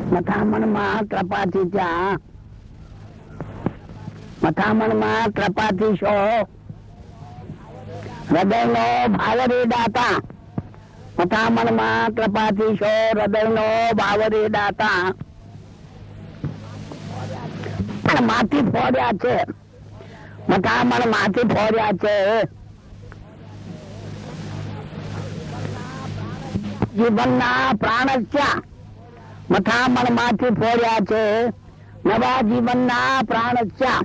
મથામણમાં કૃપાથી ત્યાં, મથામણમાં કૃપાથી શો હૃદયનો ભાવ રે દાતા. મથામણમાં કૃપાથી શો હૃદયનો ભાવ રે દાતા. માથી ફોડ્યા છે, મથામણ માંથી ફોડ્યા છે. જીવનના પ્રાણ ક્યાં મથામણ માંથી ફોડ્યા છે. નવા જીવનના પ્રાણ ક્યાં.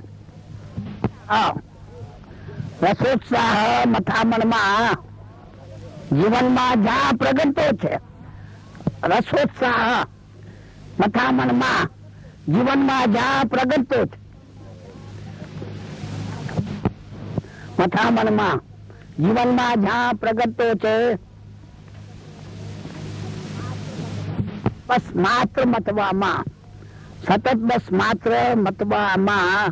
રસોત્સાહ મથામણમાં જીવનમાં જ્યાં પ્રગટો છે. રસોત્સાહ મથામણમાં જીવનમાં જ્યાં પ્રગટો છે. મથામણમાં જીવનમાં જ્યાં પ્રગટો છે. બસ માત્ર મતવામાં, સતત બસ માત્ર મતવામાં.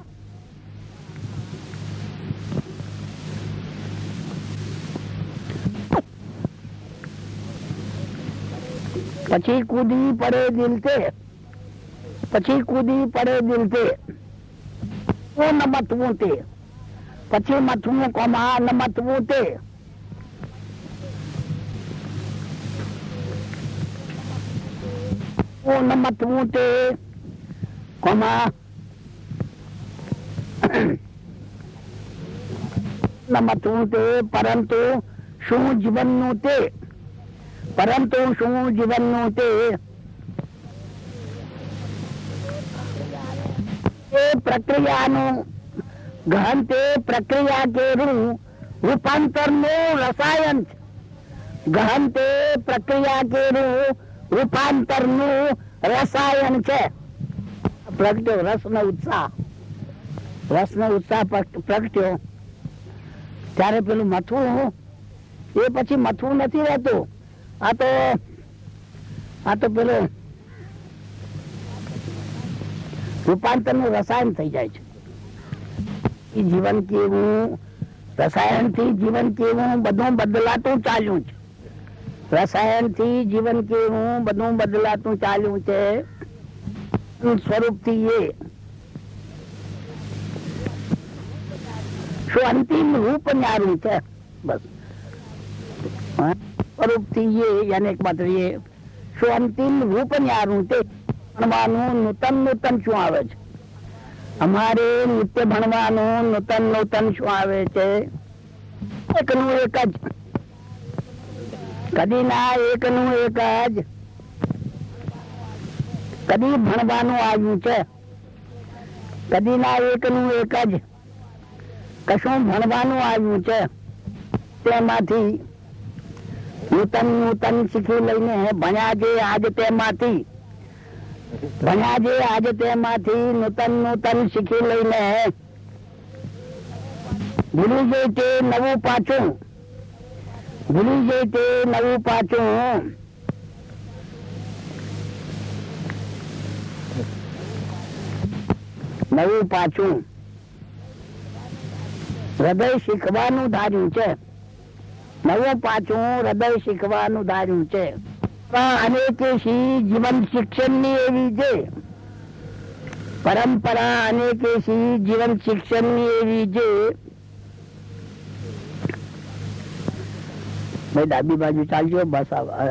પછી કૂદી પડે દિલતે, પછી કૂદી પડે દિલતે. ન મથવું તે, પછી મથવું કોમા ન મથવું તે. ન મથવું તે કોમા ન મથવું તે. પરંતુ શું જીવનનું તે, પરંતુ શું જીવનનું તે. એ પ્રક્રિયાનું ગહન તે પ્રક્રિયા કેરું રૂપાંતર નું રસાયન છે. ગહન તે પ્રક્રિયા કેરું રૂપાંતર નું રસાયન છે. પ્રગટ્યો રસ નો ઉત્સાહ, રસ નો ઉત્સાહ પ્રગટ્યો ત્યારે પેલું મથવું એ પછી મથવું નથી રહેતું. આ તો પેલું રૂપાંતર નું રસાયણ થઈ જાય છે. જીવન કેવું રસાયણ થી જીવન કેવું બધું બદલાતું ચાલ્યું છે. રસાયણ થી જીવન કેવું બધું બદલાતું ચાલ્યું છે. સ્વરૂપ થી એ શું અંતિમ રૂપ ન્યારું છે. બસ સ્વરૂપ થી એ માત્ર એ શું અંતિમ રૂપ ન્યારું તે ભણવાનું નૂતન નૂતન શું આવે છે. અમારે નિત્ય ભણવાનું નૂતન નૂતન શું આવે છે. એકનું એક જ, કદી ના એકનું એક જ. કદી ભણવાનું આવ્યું છે, કદી ના એકનું એક જ કશું ભણવાનું આવ્યું છે. તેમાંથી નૂતન નૂતન શીખી લઈને ભણ્યા જે આજ તેમાંથી, ભણ્યા જે આજ તેમાંથી નૂતન નૂતન શીખી લઈને ભૂલી જાય તે નવું પાછું, ભૂલી જાય તે નવું પાછું. નવું પાછું હૃદય શીખવાનું ધાર્યું છે. નવું પાછું હૃદય શીખવાનું ધાર્યું છે. અનેકેશી જીવન શિક્ષણ ની એવી છે પરંપરા. અનેકેશી જીવન શિક્ષણ ની એવી છે. ભાઈ ડાબી બાજુ ચાલજો. બસ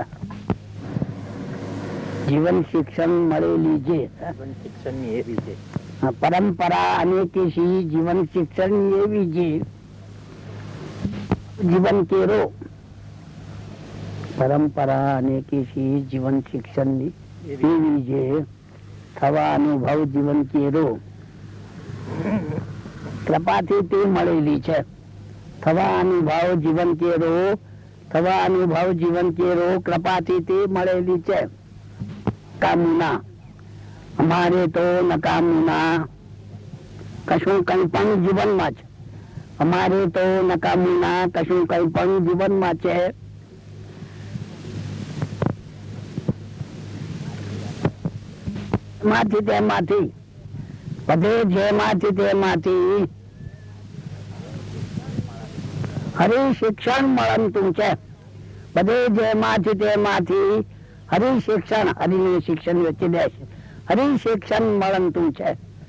જીવન શિક્ષણ મળેલી છે. જીવન શિક્ષણ ની એવી છે પરંપરા. અનેકેશી જીવન શિક્ષણ ની એવી છે. જીવન કેરો પરંપરા અનેકેશી જીવન શિક્ષણ ની એવી છે. થવા અનુભવ જીવન કેરો કૃપાથી તે મળેલી છે. થવા અનુભવ જીવન કેરો, થવા અનુભવ જીવન કેરો કૃપાથી તે મળેલી છે. કામના અમારે તો નકામના કશું કઈ પણ જીવનમાં છે. અમારે તો નકામના કશું કઈ પણ જીવનમાં છે. માંથી તેમાંથી બધે જેમાંથી તેમાંથી હરિ શિક્ષણ મળતું છે. બધે જેમાંથી તેમાંથી હરિશિક્ષણ, હરિ શિક્ષણ વચ્ચે દેશ હરિશિક્ષણ મળતું છે.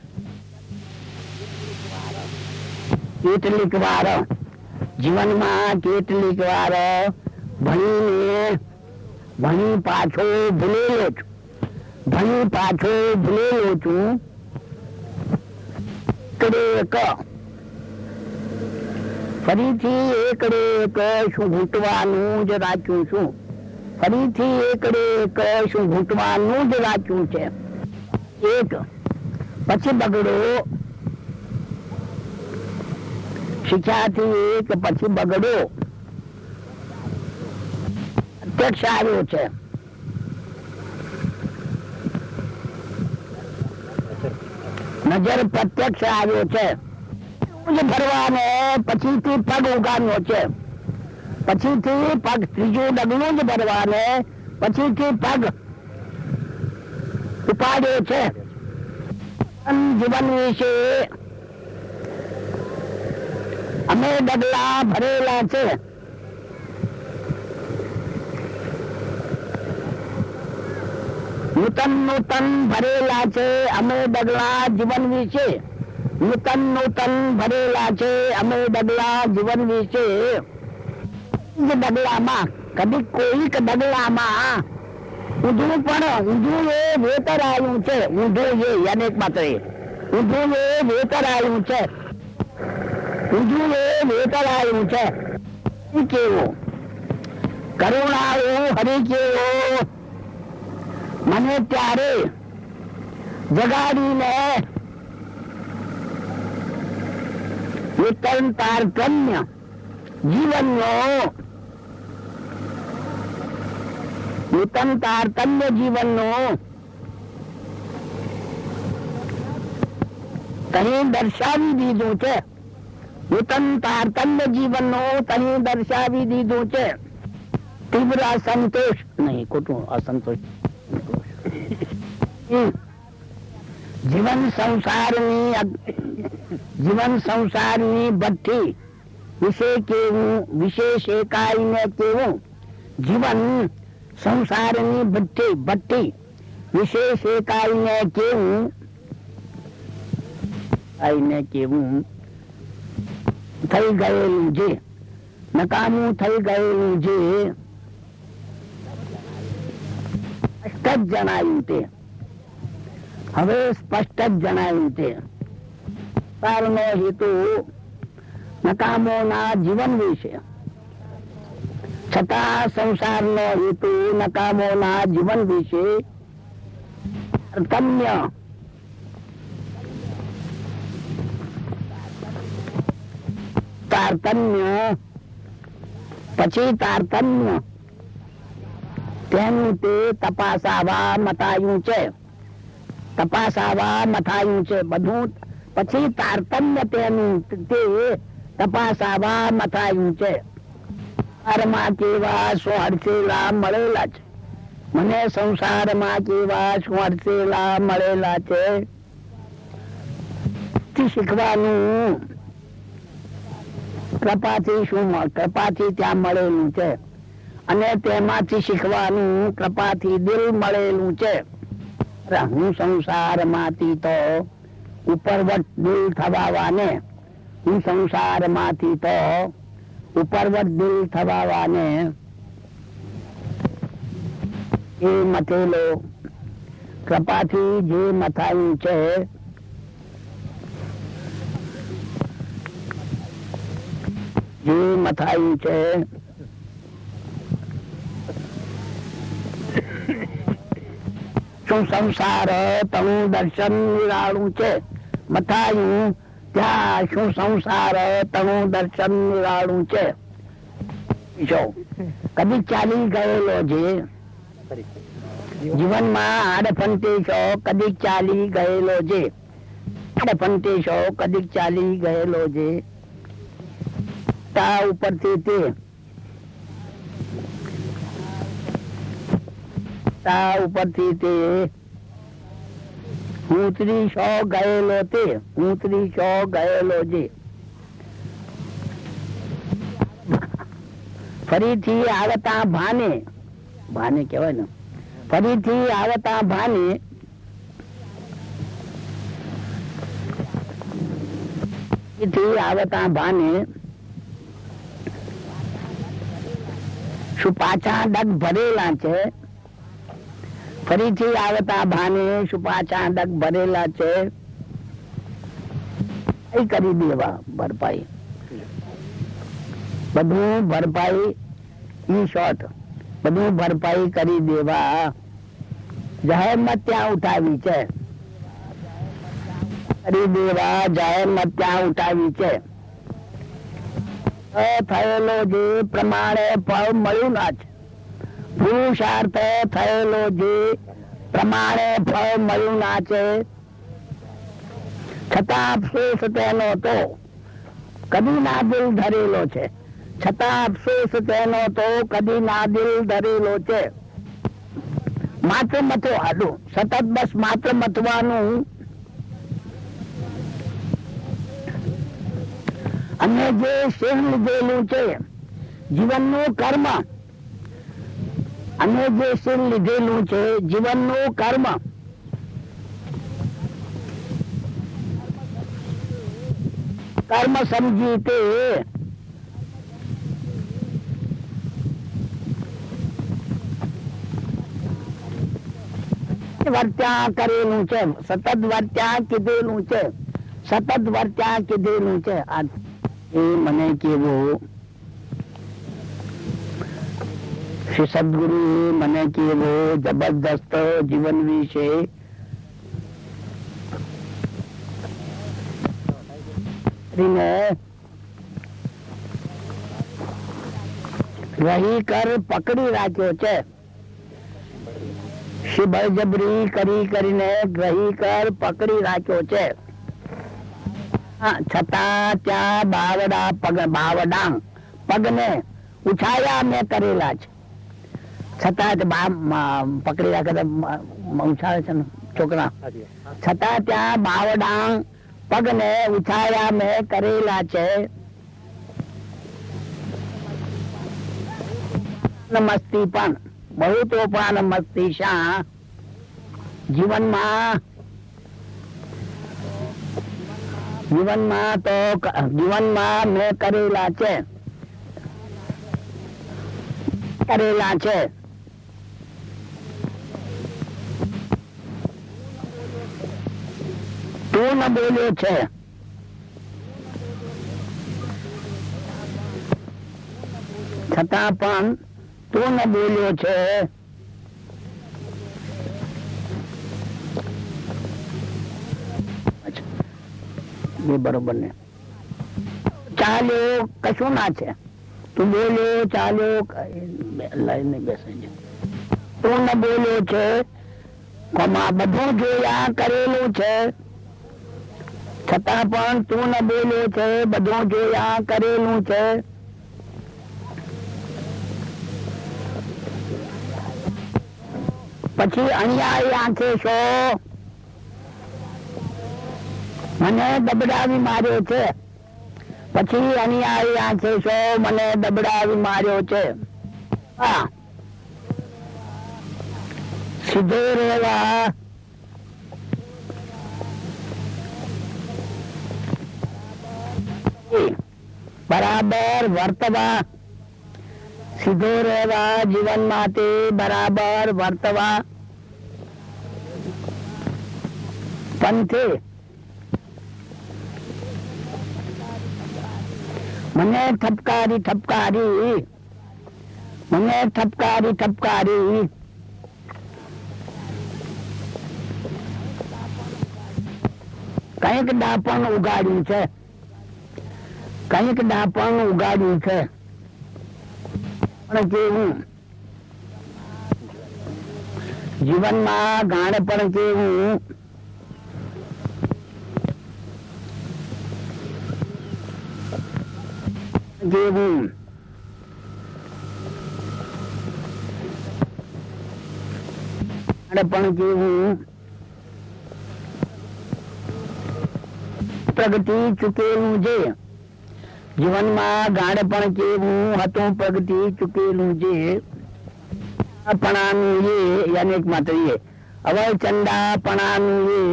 કેટલીક વાર જીવનમાં કેટલીક વાર ભણી પાછો ભૂલેલો છું. ફરીથી એકડે એક શું ઘૂંટવાનું જ રાખ્યું છું. ફરીથી એકડે એક શું ઘૂંટવાનું જ રાખ્યું છે. એક પછી બગડો, શિક્ષાથી એક પછી બગડો પ્રત્યક્ષ આવ્યો છે. નજર પ્રત્યક્ષ આવ્યો છે. ભરવાનો પછીથી પગ ઉગાડનો છે. પછીથી પગ, ત્રીજું ડગલું જ ભરવાનો પછીથી પગ ઉપાડ્યો છે. જીવન વિશે અમે ડગલા ભરેલા છે. નૂતન ભરેલા છે અમે ડગલા જીવન વિશે. નૂતન ભરેલા છે અમે ડગલા જીવન વિશે. ડગલામાં કદી કોઈક ડગલામાં ઊંધું પણ ઊંધું એ વેતર આવ્યું છે. ઊંધું એ અનેક માત્ર ઊંધું એ વેતર આવ્યું છે. ઊંધું એ વેતર આવ્યું છે. કેવો કરુણાળુ હરી કેવો મને ત્યારે જગાડીને નૂતન તારતમ્ય જીવનનો નૂતન તારતમ્ય જીવનનો તહીં દર્શાવી દીધું છે. નૂતન તારતમ્ય જીવનનો તહીં દર્શાવી દીધું છે. તીવ્ર અસંતોષ નહીં, ખોટું અસંતોષ. જીવન સંસારની ભઠ્ઠી વિશે કેવું, વિશેષ એકાઈને કેવું. જીવન સંસારની ભઠ્ઠી વિશેષ એકાઈને કેવું થઈ ગયેલું છે. નકામું થઈ ગયેલું છે. સ્પષ્ટ જ જણાયું તે. હવે સ્પષ્ટ જ જણાયું તે. સારનો હેતુ નકામોના જીવન વિશે, છતાં સંસારનો હેતુ નકામોના જીવન વિશે તારતમ્ય પછી તારતમ્ય તેનું તે તપાસાવા મથાયું છે. બધું પછી તારતમ્ય તેનું તે તપાસાવા મથાયું છે. સંસારમાં કેવા સ્વાર્થેલા મળેલા છે. મને સંસારમાં કેવા સ્વાર્થેલા મળેલા છે. શીખવાનું કૃપાથી ત્યાં મળેલું છે. અને તેમાંથી શીખવાનું કૃપાથી દિલ મળેલું છે. હું સંસારમાંથી તો ઉપરવટ દિલ થવાને, હું સંસારમાંથી તો ઉપરવટ દિલ થવાને એ મથેલો કૃપાથી જે મથાયું છે. શું સંસાર તણું દર્શન નિરાળું છે. મથાયું ત્યાં શું સંસાર તણું દર્શન નિરાળું છે. કદી ચાલી ગયેલો છે જીવનમાં. આડફંટેશો કદી ચાલી ગયેલો છે. આડફંટેશો કદી ચાલી ગયેલો છે. તા ઉપરથી તે ઉપરથી તે ઉતરી શો ગયેલો છે. ફરીથી આવતા ભાને કહેવાય ને, ફરીથી આવતા ભાને શું પાછા ડગ ભરેલા છે? ફરીથી આવતા ભાને શું પાછા ડગ ભરેલા છે? કરી દેવા ભરપાઈ, બધું ભરપાઈ, ઈ શોર્ટ, બધું ભરપાઈ કરી દેવા જાહેરમાં ત્યાં ઉઠાવી છે. કરી દેવા જાહેરમાં ત્યાં ઉઠાવી છે. થયેલો જે પ્રમાણે ફળ મળ્યું ના છે. પુરુષાર્થ થયેલો જે પ્રમાણે ફળ મળ્યું ના છે, છતાં અફસોસ તેનો તો કદી ના દિલ ધરેલો છે. છતાં અફસોસ તેનો તો કદી ના દિલ ધરેલો છે. માત્ર મથવાનું, સતત બસ માત્ર મથવાનું. અને જે શીલ લીધેલું છે જીવનનું કર્મ, અને જે શીલ લીધેલું છે જીવનનું કર્મ, કર્મ સમજી તે વર્ત્યા કરેલું છે. સતત વર્ત્યા કીધેલું છે. સતત વર્ત્યા કીધેલું છે. એ મને કેવું શ્રી સદગુરુ મને કેવો જબરદસ્ત જીવન વિશે રહી કર પકડી રાખ્યો છે. શ્રી બળજબરી કરી કરીને રહી કર પકડી રાખ્યો છે. છતાં ત્યાં બાવડા બાવડાંગ પગને ઉછાયા મેં કરેલા છે. છતાં પકડી રાખે ઉછાળે છે ને છોકરા. છતાં ત્યાં બાવડાંગ પગને ઉછાયા મેં કરેલા છે. મસ્તી પણ બહુ તોફાન મસ્તી શા જીવનમાં મેં કરેલા છે. કરેલા છે. તું ન બોલ્યો છે. છતાં પણ તું ન બોલ્યો છે. એ બરોબર ને. ચાલ્યો કશું ના છે. તું બોલ્યો ચાલ્યો લઈને બેસે. તું ન બોલ્યો છે. બધું જોયા કરેલું છે. છતાં પણ તું ન બોલ્યો છે. બધું જોયા કરેલું છે. પછી અન્યાય આંખે શો મને દબડાવી માર્યો છે. પછી અન્યાય આંખે શો મને દબડાવી માર્યો છે. હા, સીધો રહેવા બરાબર વર્તવા. સીધો રહેવા જીવન માટે બરાબર વર્તવા. પંથે મને ઠપકારી ઠપકારી મને ઠપકારી ઠપકારી કઈક ડાપણ ઉગાડ્યું છે. કઈક ડાપણ ઉગાડ્યું છે. પણ કેવું જીવનમાં ગાણે પણ કેવું જેવું પણ કેવું પ્રગતિ ચૂકેલું છે. જીવનમાં ગાઢ પણ કેવું હતું પ્રગતિ ચૂકેલું છે. પણાનું એ યાની એક માત્ર એ અવચંદા પણાનું એ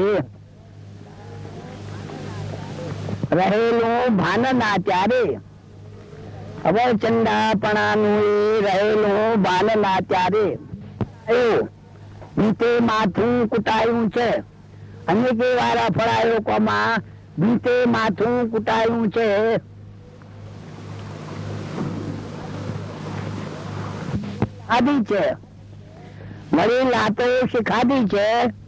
રહેલું ભાન ના ત્યારે, અવચંદા પણાનું એ રહેલું ભાન ના ત્યારે ભીતે માથું કુટાયું છે. અનેક વારા ફળાયો કોમાં ભીતે માથું કુટાયું છે. ખાધી છે મળી લાતો શીખાધી છે.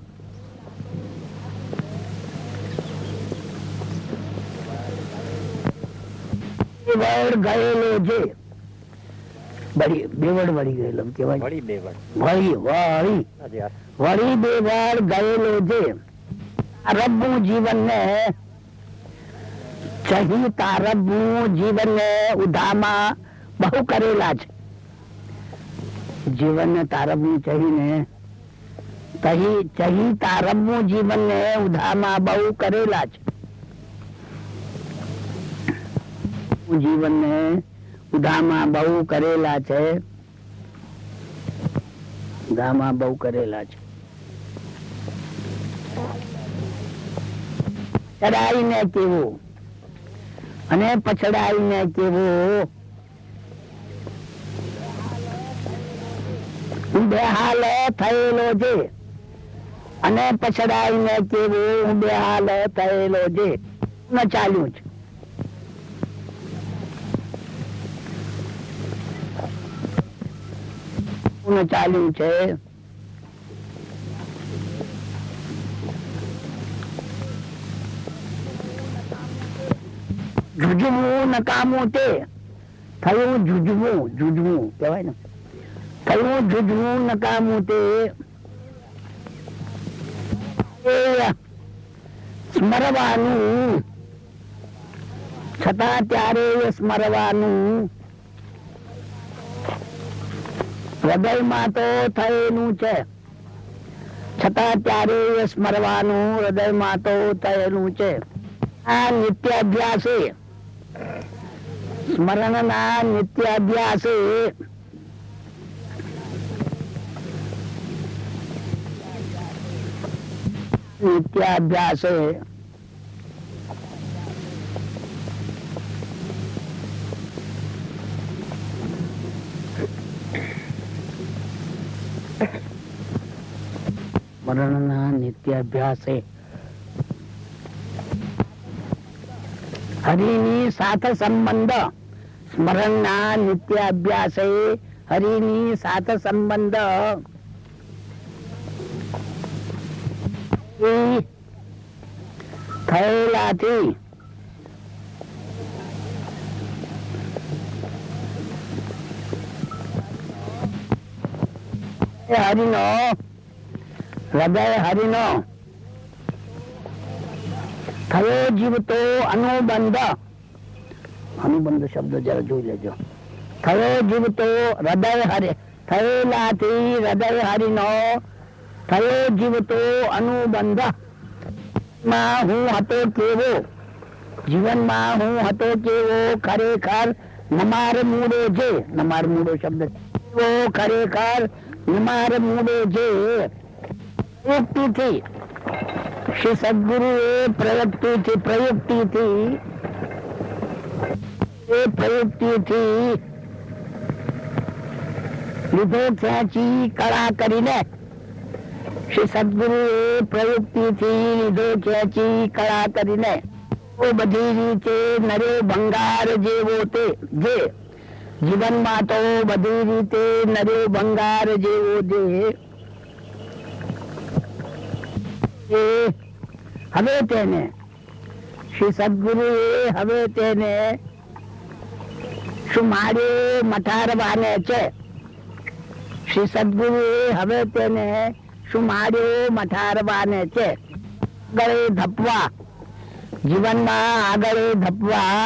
બેવડ ગયેલો છે. બેવડ વળી ગયેલો કેવાય. વળી બેવડ ગયેલો છે. રબ્બું જીવન ને ચહી તારબ્બું જીવન ને ઉધામાં બહુ કરેલા છે. જીવન ને તારબવું ચહીને ચહી તારબવું જીવન ને ઉધામાં બહુ કરેલા છે. જીવન ને ઉધામાં બહુ કરેલા છે. ઉધામાં બહુ કરેલા છે. ચડાઈને કેવું અને પછડાઈને કેવું બેહાલ થયેલો છે. અને પછડાઈને કેવું બેહાલ થયેલો છે. ચાલ્યું છે. ચાલ્યું છે. જુજવું નકામું તે થયું. જુજવું કેવાય ને. થયું જુજવું નકામું તે સ્મરવાનું છતાં ત્યારે સ્મરવાનું હૃદયમાં તો થયેલું છે. છતાં ત્યારે સ્મરવાનું હૃદયમાં તો થયેલું છે. આ નિત્યાભ્યાસે સ્મરણ ના નિત્યાભ્યાસે સ્મરણના નિત્યાભ્યાસે હરિની સાથ સંબંધ. સ્મરણના નિત્યાભ્યાસે હરિની સાથ સંબંધ થયેલાથી હરિનો હૃદય હરિનો થયો જીવતો અનુબંધ. અનુબંધ શબ્દ જરા જોઈ લેજો. થયો જીવતો હૃદય હરે થયેલાથી હૃદય હરિનો થયો જીવતો અનુબંધ. માં હું હતો કેવો, જીવનમાં હું હતો કેવો ખરેખર નમાર મૂળે છે. નમાર મૂળો શબ્દ ખરેખર નમાર મૂળે છે. પ્રયુક્તિથી શ્રી સદગુરુ એ પ્રયુક્તિથી લીધો ખેંચી કળા કરીને. શ્રી સદગુરુ એ પ્રયુક્તિથી લીધો ખેંચી કળા કરીને બધી રીતે નરે ભંગાર જેવો તે જે જીવનમાં તો બધી રીતે નરે ભંગાર જેવો જે હવે તેને શ્રી સદગુરુ એ હવે તેને શું મારે મઠારવાને છે. શ્રી સદગુરુ એ હવે તેને શું માર્યો મઠારવાને છે. આગળ ધપવા જીવનમાં આગળ ધપવા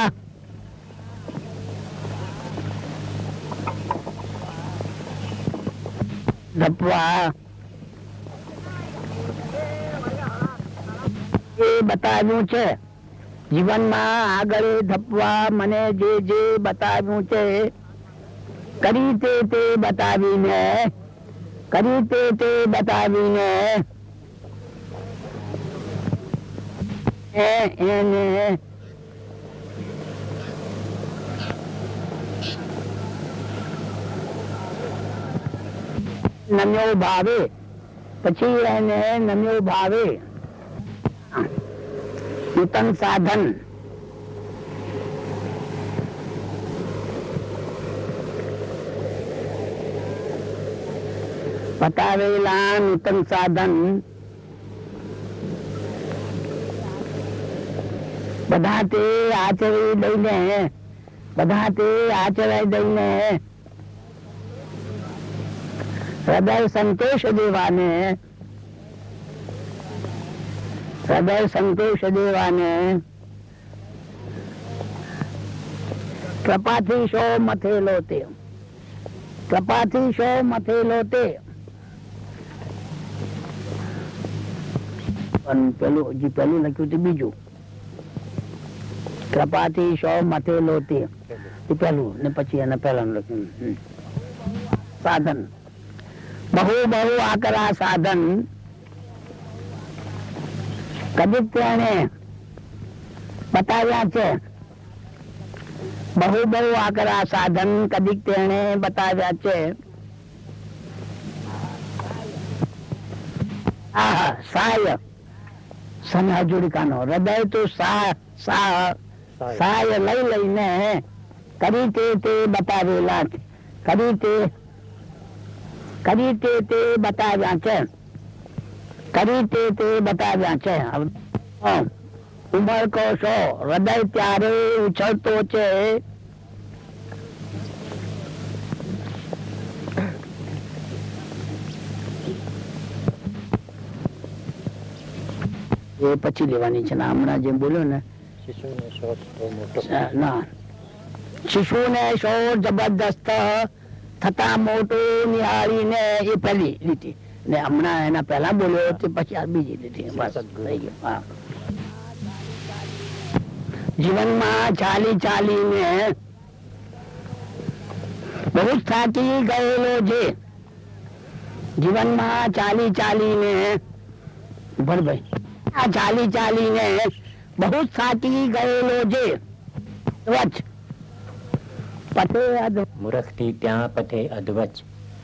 એ બતાવ્યું છે. જીવનમાં આગળ ધપવા મને જે બતાવ્યું છે કરી તે બતાવીને કરી તે બતાવીને એને નમ્યો ભાવે, પછી એને નમ્યો ભાવે નૂતન સાધન બતાવેલા નૂતન સાધન બધા તે આચરી દઈને હૃદય સંતોષ દેવાને કૃપાથી શો મથેલો તે પેલું લખ્યું હતું બીજું, કૃપાથી શો મથેલો તે પેલું ને પછી એને પેલા લખ્યું સાધન. બહુ આકરા સાધન કદીક તેને બતાવ્યા છે. બહુ આકરા સાધન કદીક તેને બતાવ્યા છે. સાય સમજુડિકાનો હૃદય તો સાય લઈને કરી તે બતાવેલા ઉમર કોશો હૃદય ત્યારે ઉછળતો છે. એ પછી લેવાની છે ને, હમણાં જેમ બોલ્યો ને શિશુને શોર જબરદસ્ત થતા મોટું નિહાળીને એ પહેલી લીટી ને હમણાં એના પહેલા બોલ્યો તે પછી આ બીજી લીટી. બસ થઈ ગયું. જીવનમાં ચાલીને બહુ જ થાકી ગયેલો છે. જીવનમાં ચાલીને ભરભાઈ ચાલીને બહુ જ થાકી ગયેલો છે. મૂર્ખથી ત્યાં પથે અધવચ.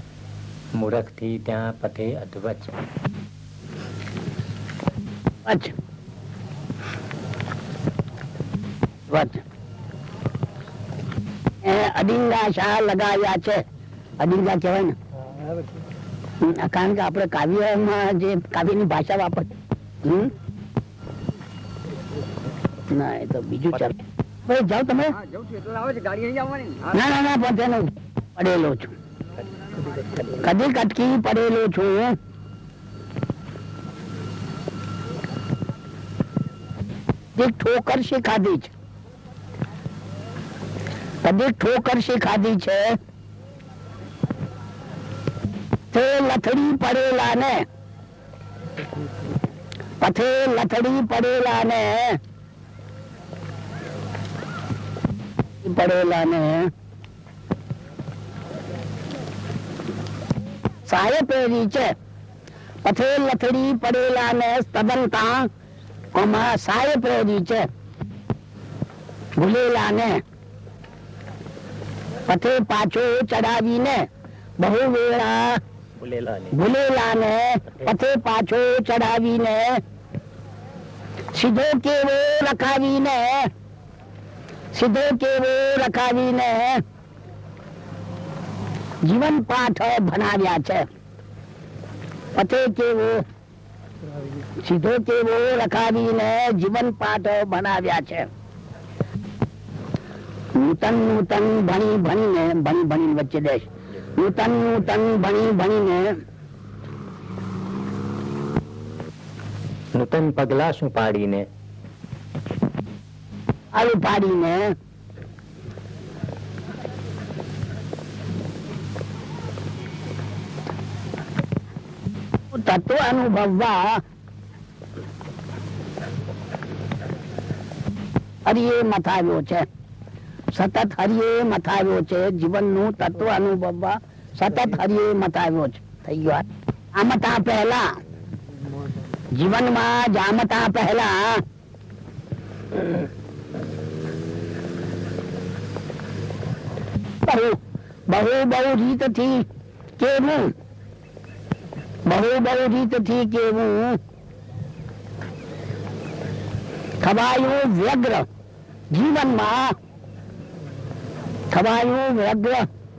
અડિંગા શા લગાવ્યા છે. અડિંગા કહેવાય ને, કારણ કે આપણે કાવ્યમાં જે કાવ્યની ભાષા વાપર ના એ તો બીજું ચાલે. જાઓ તમે. ના પડેલો છું, કદી કટકી પડેલો છું. ઠોકર શી ખાધી છે, કદી ઠોકર શી ખાધી છે. તે લથડી પડેલા ને પથે લથડી પડેલા ને સાય પહેરી છે. પથે લથડી પડેલા ને સ્તબનતા સાય પહેરી છે. ભૂલેલા ને પથે પાછો ચડાવીને બહુ વેળા ભૂલેલા ને પથે પાછો ચડાવીને સીધો કેવો રખાવીને જીવન પાઠ ભણાવ્યા છે. પથે કેવો સીધો કેવો રખાવીને જીવન પાઠ ભણાવ્યા છે. નૂતન ભણી વચ્ચે દેશ નૂતન ભણીને નૂતન પગલા શું પાડીને તત્વ અનુભવવા હરિએ મથાવ્યો છે. સતત હરિએ મથાવ્યો છે. જીવનનું તત્વ અનુભવવા સતત હરિએ મથાવ્યો છે. થઈ ગયો. જામતા પહેલા જીવનમાં જામતા પહેલા બહુ બહુ બહુ રીતથી કેવું, બહુ બહુ રીતથી કેવું થવાયું વ્યગ્ર જીવનમાં, થવાયું વ્યગ્ર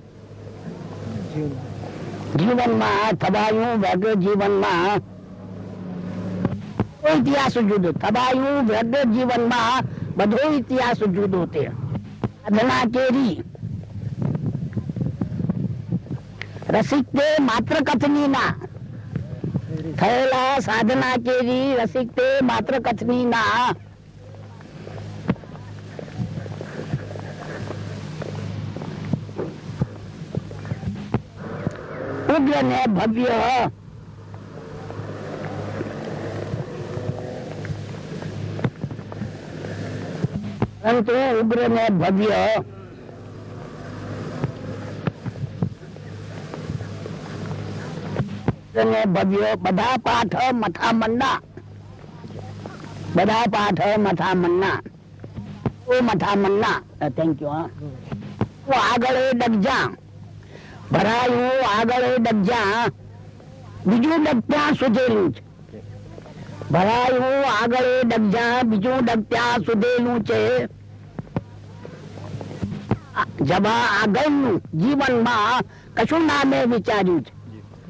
જીવનમાં, થવાયું વ્યગ્ર જીવનમાં ઇતિહાસ જુદો, થવાયું વ્યગ્ર જીવનમાં બધો ઇતિહાસ જુદો. તે સાધના કેરી રસિક તે માત્ર કથની ના થયેલા, સાધના કેરી રસિક તે માત્ર કથની ના. ઉગ્ર ને ભવ્ય પરંતુ ઉગ્ર ને ભવ્ય ભવ્ય બધા પાઠ મથામણના, બધા પાઠ મથામણના, ઓ મથામણના. Thank you. હા, આગળ ડગજા ભરાયું, આગળ ડગજા બીજું ડગત્યા સુધેલું છે. ભરાયું આગળ ડગજા બીજું ડગત્યા સુધેલું છે. જવા આગળનું જીવનમાં કશું નામે વિચાર્યું છે.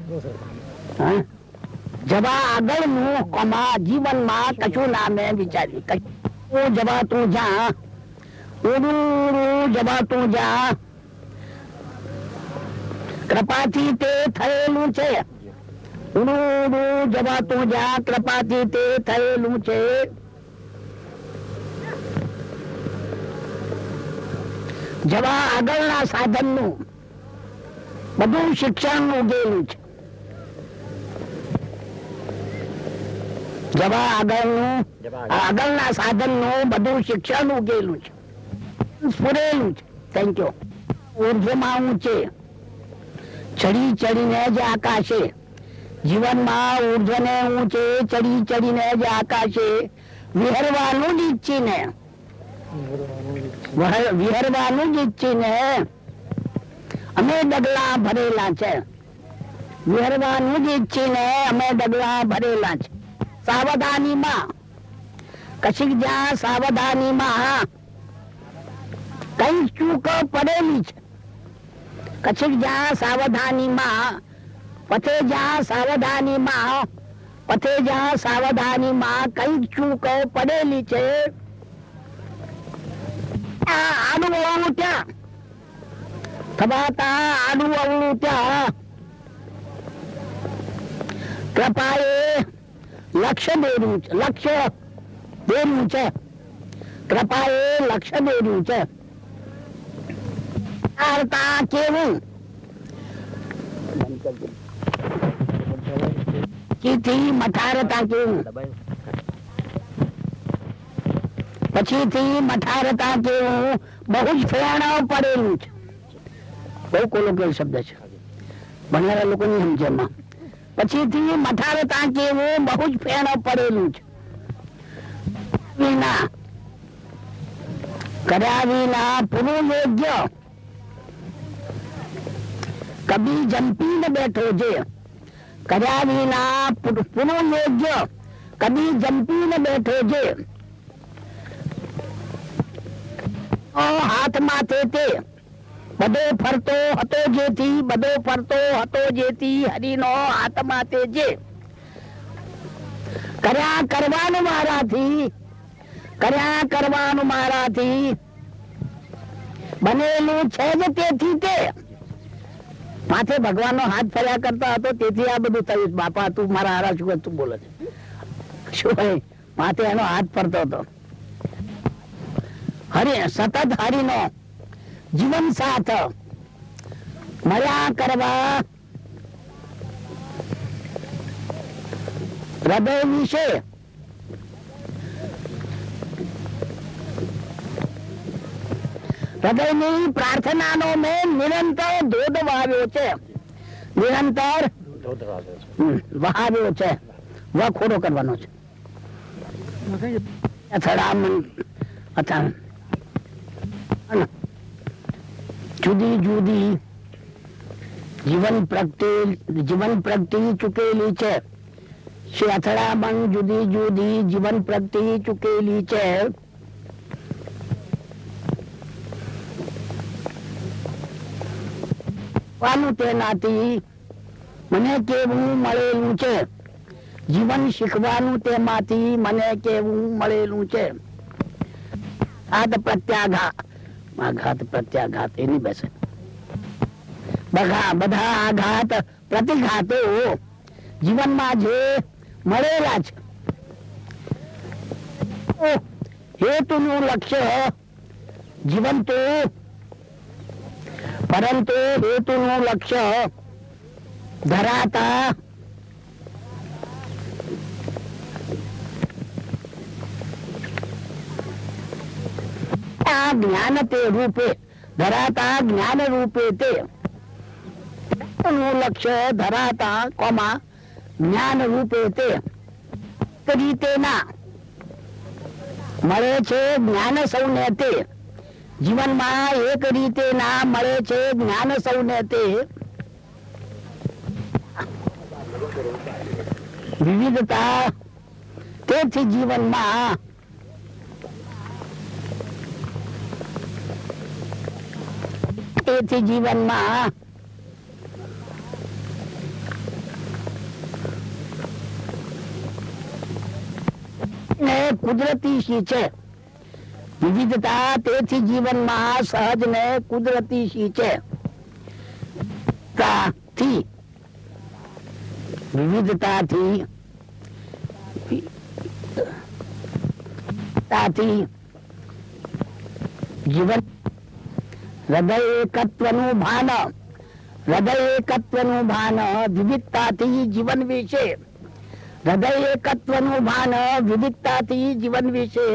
જવા આગળનું જીવનમાં કશું નામે વિચાર્યું. જવા તું જા, જવા તું જા, કૃપાથી તે થયેલું છે. જવા તું જા, કૃપાથી તે થયેલું છે. જવા આગળના સાધનનું બધું શિક્ષણ ઉગેલું છે. જવા આગળના સાધનનું બધું શિક્ષણ ઉગેલું છે, સ્ફુરેલું છે. Thank you. ઉર્ધ્વમાં ઊંચે ચડી ચડીને જ આકાશે, જીવનમાં ઉર્ધ્વને ઊંચે ચડી ચડીને જ આકાશે વિહરવાનું જ ઈચ્છીને, વિહરવાનું જ ઈચ્છીને અમે ડગલા ભરેલા છે. વિહરવાનું જ ઈચ્છીને અમે ડગલા ભરેલા છે. સાવધાનીમાં કશીક જ્યાં સાવધાનીમાં કઈ ચૂક પડેલી છે, કશીક જ્યાં સાવધાનીમાં પથે જ્યાં સાવધાનીમાં, પથે જ્યાં સાવધાનીમાં કઈ ચૂક પડેલી છે. આડું અવળું ત્યાં થવાતા, આડું અવળું ત્યાં કૃપાએ લક્ષ્ય દોર્યું છે, લક્ષ્ય દોર્યું છે. કૃપાએ લક્ષ્ય દોર્યું છે. કેવું મઠારતા કેવું, પછીથી મઠારતા કેવું બહુ જ ફેણ પડેલું છે. બહુ કોલોકલ શબ્દ છે, ભણેલા લોકો ની સમજણમાં. પછીથી મઠારતા કેવું બહુ જ ફેણ પડેલું છે. વિના કર્યા વિના પૂરું યોગ્ય કબી જંપીને બેઠો છે. કર્યા વિના પૂરું યોગ્ય કબી જંપીને બેઠો છે. હાથ માથે તે બધો ફરતો હતો જેથી, બધો ફરતો હતો જેથી હરિનો હાથ માથે જે કર્યા કરવાનું મારાથી, કર્યા કરવાનું મારાથી બનેલું છે જ તેથી તે માથે ભગવાનનો હાથ ફર્યા કરતા હતો તેથી આ બધું થયું. બાપા તું મારા હારા શું તું બોલે છે? શું માથે એનો હાથ ફરતો હતો. હરિ સતત હરિનો જીવન સાથ મળ્યા કરવા હૃદય વિશે હૃદયની પ્રાર્થનાનો મેં નિરંતર ધોધ વાવ્યો છે. નિરંતર વહાવ્યો છે, વખોડો કરવાનો છે. અથડામણ જુદી જુદી જીવન પ્રગતિ ચૂકેલી છે. શ્રી અથડામણ જુદી જુદી જીવન પ્રગતિ ચૂકેલી છે. તેનાથી મને કેવું મળેલું છે, જીવન શીખવાનું તેમાંથી મને કેવું મળેલું છે. આઘાત પ્રત્યાઘાત એની બેસે બધા આઘાત પ્રતિઘાતો જીવનમાં જે મળેલા છે, હેતુનું લક્ષ્ય જીવન તો, પરંતુ હેતુનું લક્ષ્ય ધરાતા જ્ઞાન તે રૂપે ધરાતા જ્ઞાન રૂપે તે લક્ષ્ય ધરાતા જ્ઞાન રૂપે તે રીતે ના મળે છે જ્ઞાન સૌને તે. જીવનમાં એક રીતે ના મળે છે જ્ઞાન સૌને તે. વિવિધતા તેથી જીવનમાં કુદરતી શી છે. વિવિધતા તેથી જીવનમાં સહજ ને કુદરતી શી છે. વિવિધતાથી જીવન હૃદય એકત્વનું ભાન વિવિધતાથી જીવન વિશે. હૃદય એકત્વનું ભાન વિવિધતાથી જીવન વિશે.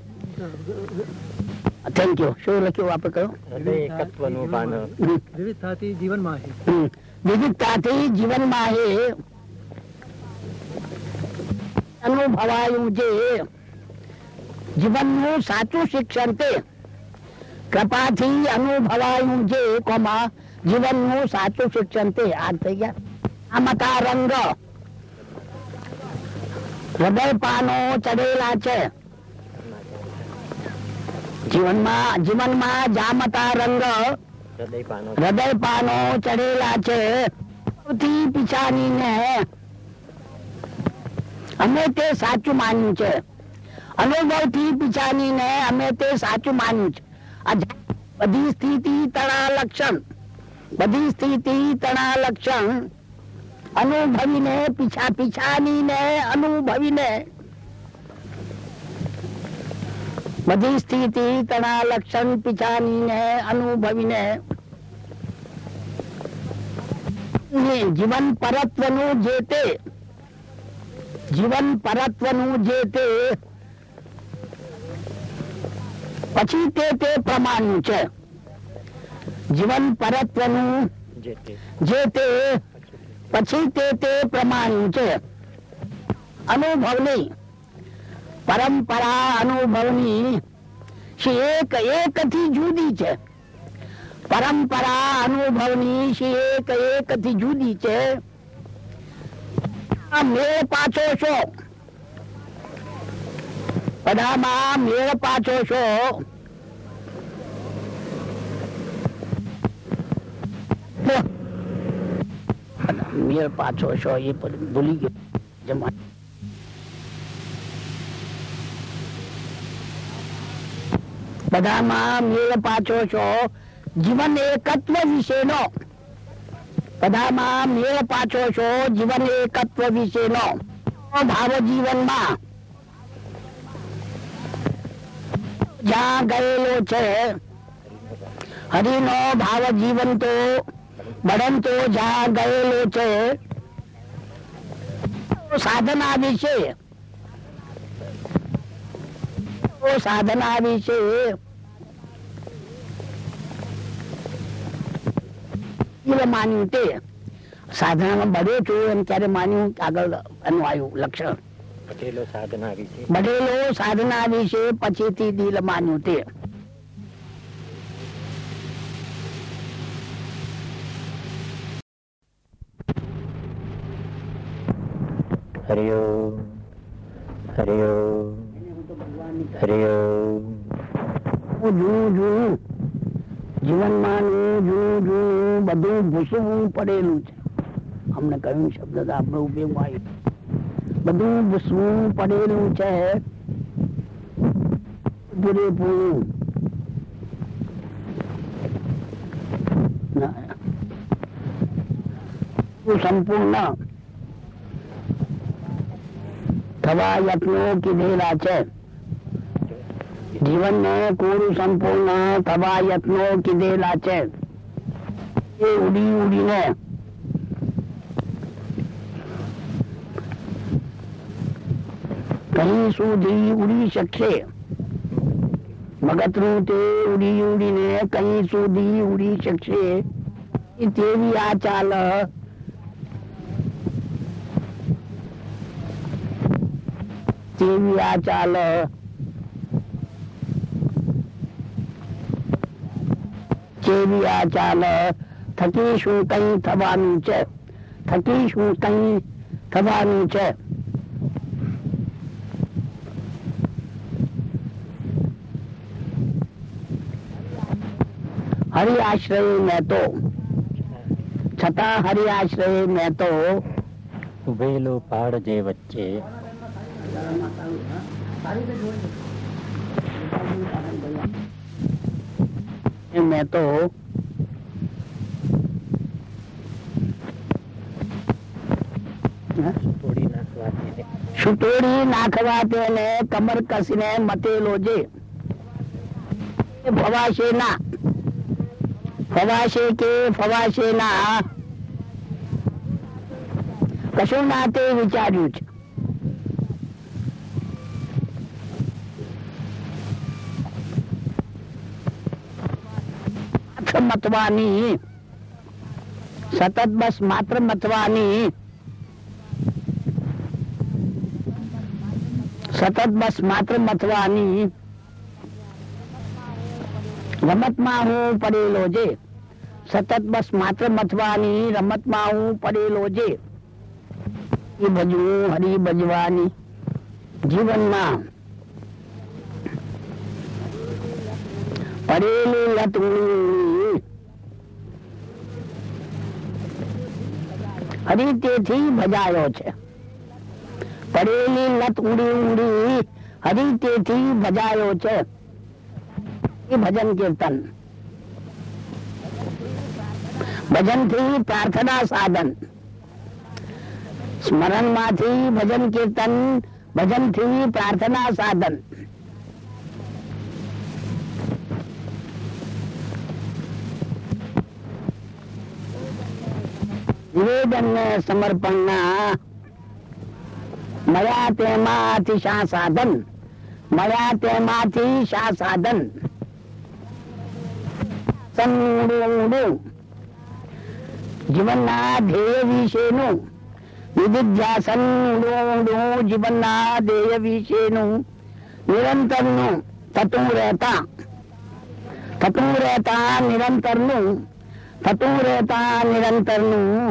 Thank you. શું લખ્યું આપણે કહ્યું? હૃદય એકત્વનું ભાન વિવિધતાથી જીવનમાં છે. વિવિધતાથી જીવનમાં હે અનુભવાયું જે જીવનનું સાચું શિક્ષણ તે. કૃપાથી અનુભવાયું જે જીવનનું સાચું શિક્ષણ તે. આ થઈ ગયા આમતા રંગ હૃદય પાનો ચડેલા છે. જીવનમાં જામતા રંગ હૃદય પાનો ચડેલા છે. પીછાની ને અમે તે સાચું માન્યું છે. અનુભવથી પીછાની ને અમે તે સાચું માન્યું છે. બધી સ્થિતિ તણા લક્ષણ અનુભવીને પીછાની ને અનુભવીને બધી સ્થિતિ તણા લક્ષણ પીછાની ને અનુભવીને જીવન પરત્વનું જે તે પછી તે પ્રમાણનું છે. જીવન પરત્વનું જે તે પછી તે પ્રમાણનું છે. અનુભવની પરંપરા અનુભવની એકથી જુદી છે. પરંપરા અનુભવની એકથી જુદી છે. મેળ પાછો છો બધામાં મેળ પાછો છો. મેળ પાછો છો એ ભૂલી ગયો જમા. બધામાં મેળ પાછો છો. જીવન એકત્વ વિશેનો બધામાં મેળ પાછો છો. જીવન એકત્વ વિશેનો ભાવ જીવનમાં જ્યાં ગયેલો છે. હરિનો ભાવ જીવન તો બળંતો જ્યાં ગયેલો છે. સાધના વિશે માન્યું તે સાધનામાં બળ્યો છું એમ ત્યારે માન્યું આગળ એનું આવ્યું લક્ષણ પટેલો સાધના વિશે બળેલો સાધના વિશે પછીથી દિલ માન્યું તે હરિઓમ હરિઓમ હરિઓમ. જૂનું જૂનું જીવનમાં જૂનું જૂનું બધું ભૂસવું પડેલું છે. અમને કયું શબ્દ આપણો ઉપયોગ આવ્યો. બધું ભૂસવું પડેલું છે પૂરેપૂરું. સંપૂર્ણ થવા યત્નો કીધેલા છે. જીવનને કોરું સંપૂર્ણ થવા યત્નો કીધેલા છે. એ ઉડી ઉડીને કहीं સુધી ઉડી શકશે. મગજનું તે ઉડી ઉડીને કहीं સુધી ઉડી શકશે તેવી આ ચાલ તેવી આ ચાલ કેવી આ ચાલ થકી શું કઈ થવાનું છે. થકી શું કઈ થવાનું છે. હરિ આશ્રય મેં તો છતાં હરિ આશ્રય મેં તો ઉભેલો પાડ જે વચ્ચે મેં તો સુતોડી નાખવા તેને કમર કસીને મતેલો જે ફવાશે ના ફવાશે કે ફવાશે ના કશું ના તે વિચાર્યું છે. મતવાની સતત બસ માત્ર મતવાની સતત બસ માત્ર મથવાની રમતમાં હું પડેલો છે. સતત બસ માત્ર મથવાની રમતમાં હું પડેલો છે. એ ભજવું હરી ભજવાની જીવનમાં પડેલી લત હરી તેથી ભજાયો છે. પડેલી લત ઉડી ઉડી હરી તેથી ભજાયો છે. એ ભજન કીર્તન ભજન થી પ્રાર્થના સાધન સ્મરણ માંથી ભજન કીર્તન ભજન થી પ્રાર્થના સાધન નિવેદન ને સમર્પણ ના મળ્યા તેમાંથી શા સાધન મળ્યા તેમાંથી શા સાધન જીવનના ધ્યેય વિશેનું વિદિધ્યાસન જીવનના ધ્યેય વિશેનું નિરંતરનું થતું રહેતા નિરંતરનું થતું રહેતા નિરંતરનું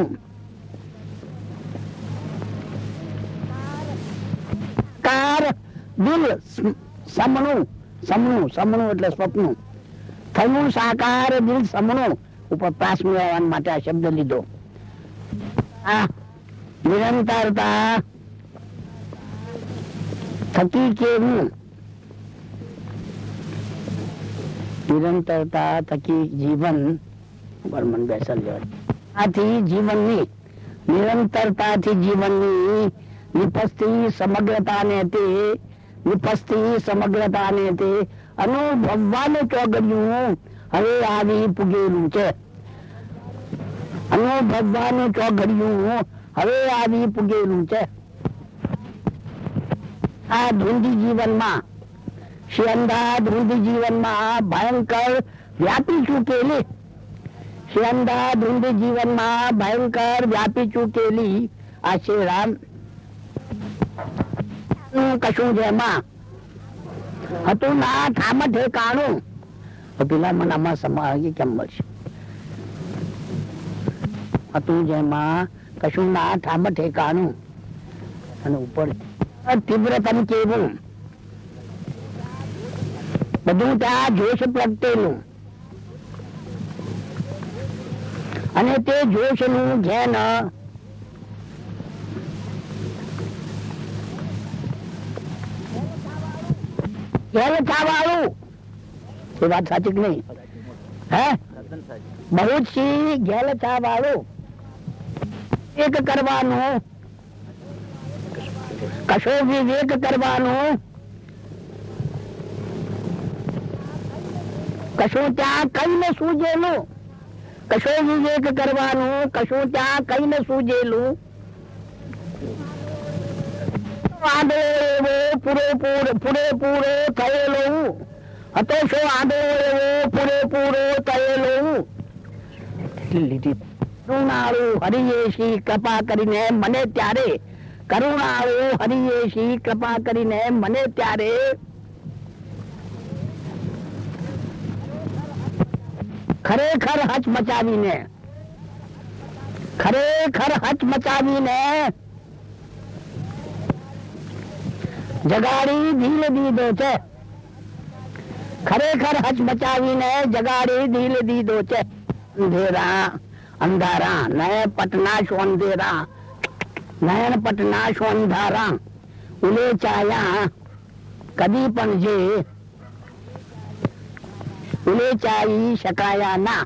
દિલ સમણું સમણું સમણું એટલે સ્વપ્નું થયું સાકાર દિલ સમણું ઉપર પાસ મેળવવા માટે આ શબ્દ લીધો. આ નિરંતરતા થકી કેવું નિરંતરતા થકી જીવન મન બેસલ આથી જીવનની નિરંતરતાથી જીવનની નિપજતી સમગ્રતાને તે નિપજતી સમગ્રતાને તે અનુભવવાનું ચોગડિયું હવે આવી પૂગેલું છે. અનુભવવાનું ચોગડિયું હવે આવી પૂગેલું છે. આ ધૂંધી જીવનમાં શિયંદા ધૂંધી જીવનમાં ભયંકર વ્યાપી ચૂકેલી અંધાધૂંધ જીવનમાં ભયંકર વ્યાપી ચૂકેલી આ શ્રી રામ કશું જેમાં હતું ના ઠામ ઠેકાણું. પેલા મનામાં સમાગે કેમ મળશે? હતું જેમાં કશું ના ઠામ ઠેકાણું અને ઉપર તીવ્રતમ કેવું બધું ત્યાં જોશ પ્રગટેલું અને તે જોશ નું ઘેન વાળું. એ વાત સાચી કે નહીં? હે બહુ જ સી ઘેલ ચા વાળું એક કરવાનું, કશો વિવેક કરવાનું, કશું ત્યાં કઈને સૂજેલું, કશો વિવેક કરવાનું, કશું ત્યાં કઈને સૂજેલું. આંધળો એવો પૂરેપૂરો થયેલો હતો. શું આંધળો એવો પૂરેપૂરો થયેલો? કરુણાળુ હરિયેશી કૃપા કરીને મને ત્યારે, કરુણાળુ હરિયેશી કૃપા કરીને મને ત્યારે ખરેખર હચમચાવીને જગાડી ધીલ દીધો છે. ખરેખર હચમચાવીને જગાડી ધીલ દીધો છે. અંધેરા અંધારા નયન પટના શો અંધેરા, નયન પટના શો અંધારા ઉલે ચાયા કદી પણ જે ઉલે ચાઈ શકાયા ના.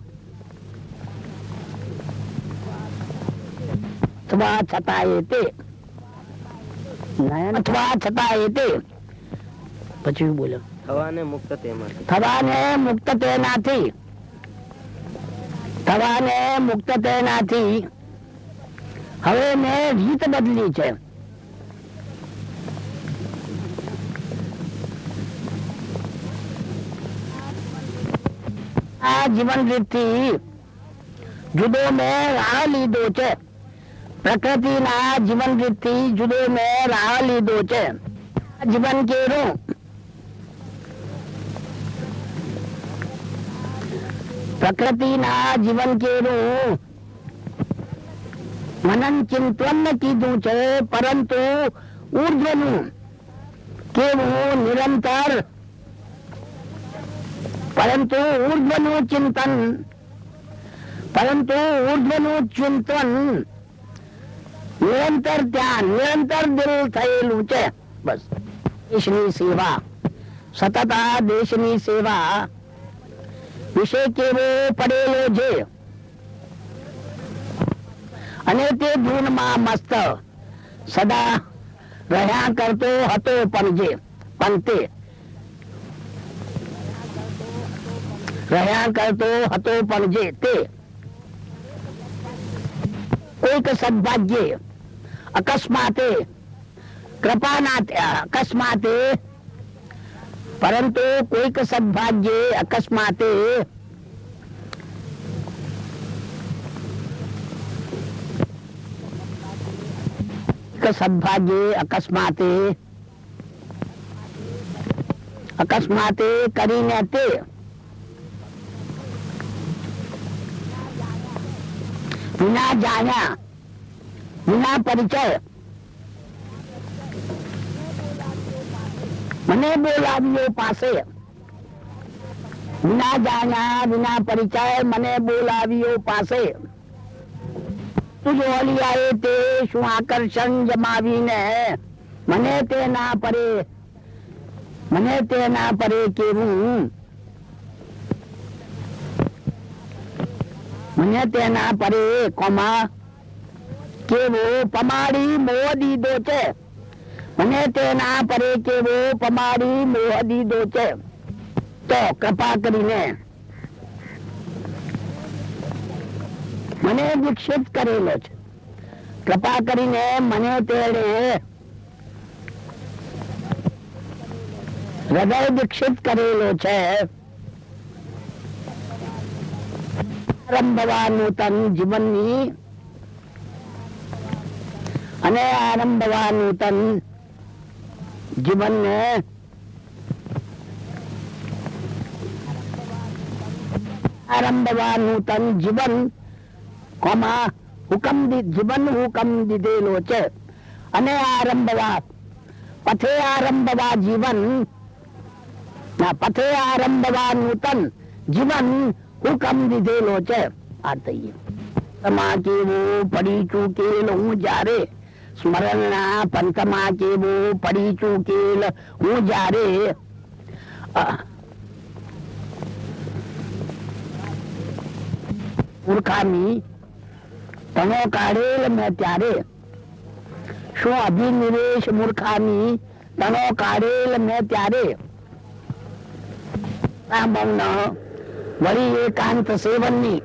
અથવા છતાંય તે નયન અથવા છતાંય તે પછી બોલો થવાને મુક્ત તેમાંથી, થવાને મુક્ત તેનાથી, થવાને મુક્ત તેનાથી હવે મેં રીત બદલી છે. આ જીવન રીત થી જુદો મેં રાહ લીધો છે. પ્રકૃતિના જીવન રીત થી જુદો મેં રાહ લીધો છે. જીવન કેરું પ્રકૃતિના જીવન કેરું મનન ચિંતન કીધું છે, પરંતુ ઉર્ધ્વનું કેવું નિરંતર, પરંતુ ઉર્ધ્વનું ચિંતન, પરંતુ ઉર્ધ્વનું ચિંતન નિરંતર ત્યાં નિરંતર દિલ થયેલું છે. બસ દેશની સેવા, સતત આ દેશની સેવા વિશે કેવો પડેલો છે. અને તે ધૂનમાં મસ્ત સદા રહ્યા કરતો હતો. પણ તે રહ્યા કરતો હતો. પણ જે તે કોઈક સદભાગ્યે અકસ્માતે કૃપાના અકસ્માતે, પરંતુ કોઈક સદભાગ્યે અકસ્માતે સદભાગ્યે અકસ્માતે કરીને તે વિના જાણ્યા વિના પરિચય મને બોલાવ્યો પાસે. વિના જાણ્યા વિના પરિચય મને બોલાવ્યો પાસે. તુજોલિયાએ તે શું આકર્ષણ જમાવીને મને તેના પરે કેવું, મને તેના પરે કોમા કેવો પમાડી મોહ દીધો છે. મને તેના પરે કેવો પમાડી મોહ દીધો છે. તો કૃપા કરીને મને દીક્ષિત કરેલો છે. કૃપા કરીને મને તેડે હૃદય દીક્ષિત કરેલો છે. આરંભવા નૂતન જીવનની અને આરંભવા નૂતન જીવનને આરંભવા નૂતન જીવન જીવન હુકમ દીધેલો છે અને આરંભવા પથે આરંભવા જીવન પથે આરંભવા નૂતન જીવન હુકમ દીધેલો છે. આ થઈએ તમા કેવું પડી ચૂકેલ હું જ્યારે સ્મરણના પંથમાં કેવું પડી ચૂકેલ હું જ્યારે મૂર્ખામી તણો કાઢેલ મેં ત્યારે શું અભિનિવેશ મૂર્ખામી તણો કાઢેલ મેં ત્યારે મૌન વળી એકાંત સેવનની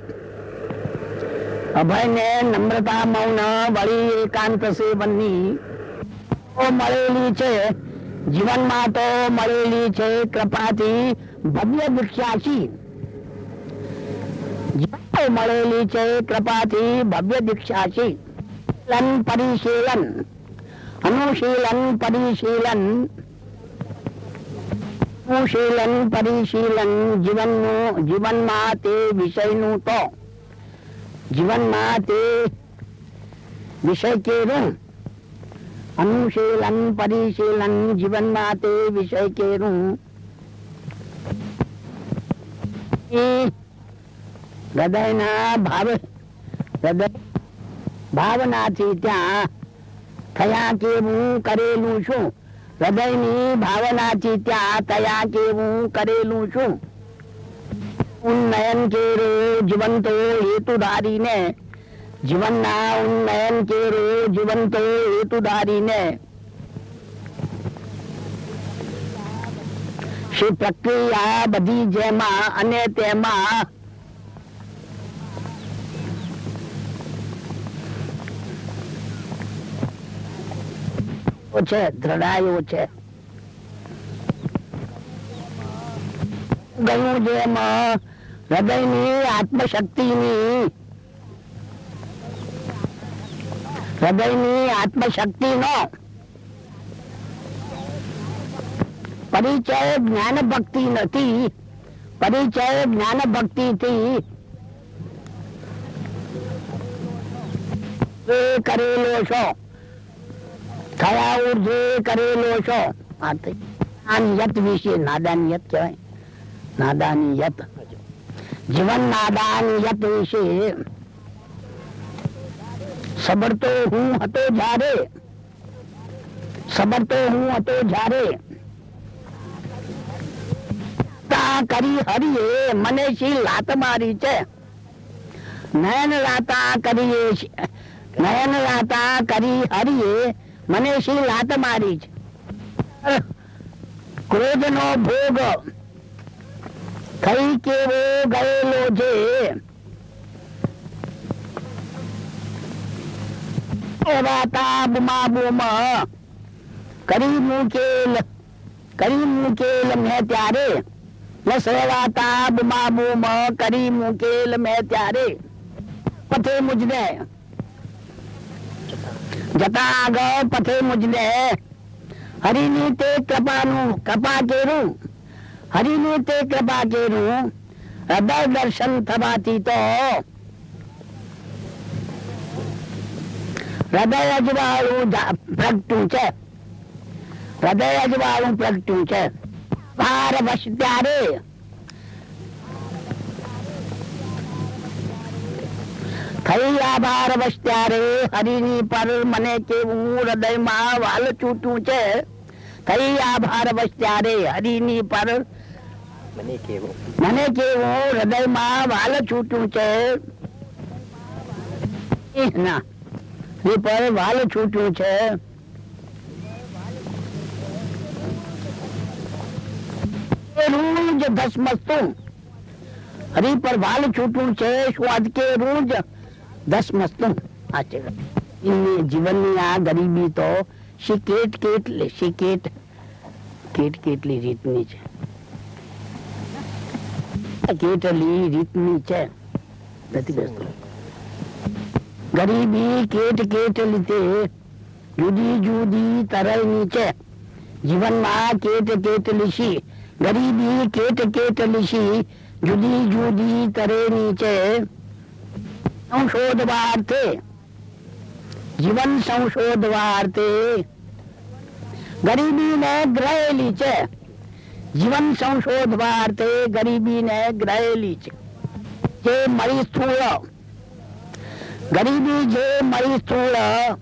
અભય ને નમ્રતા મૌન વળી એકાંત સેવનની મળેલી છે જીવનમાં તો મળેલી છે કૃપાથી ભવ્ય દીક્ષાથી મળેલી છે કૃપાથી ભવ્ય દીક્ષાથી પરિશીલન અનુશીલન પરિશીલન અનુશીલન પરિશીલન જીવનમાં તે વિષયનું તો જીવનમાં તે વિષય કેરું અનુશીલન પરિશીલન જીવનમાં તે વિષય કેરું હૃદયના ભાવનાથી ત્યાં થયા કેવું કરેલું છું હૃદયની ભાવનાથી ત્યાં થયા કેવું કરેલું છું ઉન્નયન કેરો જીવંતો હેતુ ધારીને જીવનના ઉન્નયન કેરો જીવંતો હેતુ ધારીને શ્રી પ્રક્રિયા બધી જેમાં અને તેમાં છે દ્રઢાયો છે ગયું જેમ હૃદયની આત્મશક્તિનો પરિચય જ્ઞાન ભક્તિ નથી પરિચય જ્ઞાન ભક્તિથી કરેલો છો થયા ઉર્ધે કરેલો છો. નાદાનિયત વિશે નાદાનિયત કહેવાય નાદાનિયત જીવન નાદાનિયત વિશે સબરતો હું હતો જ્યારે કરી હરિએ મને શી લાત મારી છે નયન લાતા કરી હરિએ મને શી લાત મારી છે. ક્રોધ નો ભોગ થઈ કેવો ગયેલો છે એવા બૂમ કરી મૂકેલ મેં ત્યારે સેવાતા બૂમ કરી મૂકેલ મેં ત્યારે પથે મુજને જતા આગળ પથે મુજને હરિની તે કૃપા કેરું હરિની તે કૃપા કેરું હૃદય દર્શન થવાથી તો હૃદય અજવાળું પ્રગટ્યું છે ભાર વશ ત્યારે થઈ આભાર વશ ત્યારે હરિની પર મને કેવું હૃદયમાં વાલ છૂટ્યું છે થઈ આભાર વશ ત્યારે હરિની પર મને કેવું હૃદયમાં વાલ છૂટ્યું છે ના પર વાલ છૂટ્યું છે રૂજ ધસમસતું હરિ પર વાલ છૂટ્યું છે શું અદકે રૂજ ધસમસતું આ છે જીવનની આ ગરીબી તો કેટલી રીતની છે નથી બેસતો. ગરીબી કેટ કેટ લીધે જુદી જુદી તરલની છે. જીવનમાં કેટ કેટ લીશી, ગરીબી કેટ કેટ લીશી જુદી જુદી તરેની છે. સંશોધવાર્થે જીવન સંશોધવાર્થે ગરીબીને ગ્રહેલી છે. જીવન સંશોધવાર્થે ગરીબીને ગ્રહેલી છે. જે મળી સ્થૂળ ગરીબી, જે મળી સ્થૂળ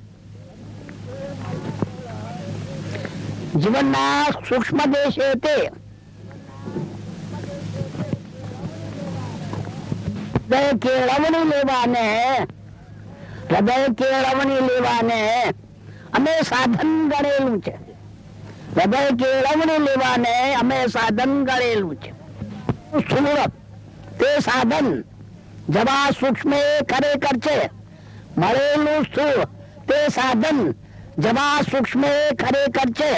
જીવનના સૂક્ષ્મ દેશે તે હૃદય કેળવણી લેવાને, હૃદય કેળવણી લેવાને અમે સાધન ગણેલું છે. હૃદય કેળવણી લેવાને અમે સાધન ગણેલું છે. સ્થૂળ તે સાધન, જવા સૂક્ષ્મ ખરેખર છે. મળેલું સ્થૂળ તે સાધન, જવા સૂક્ષ્મ ખરેખર છે.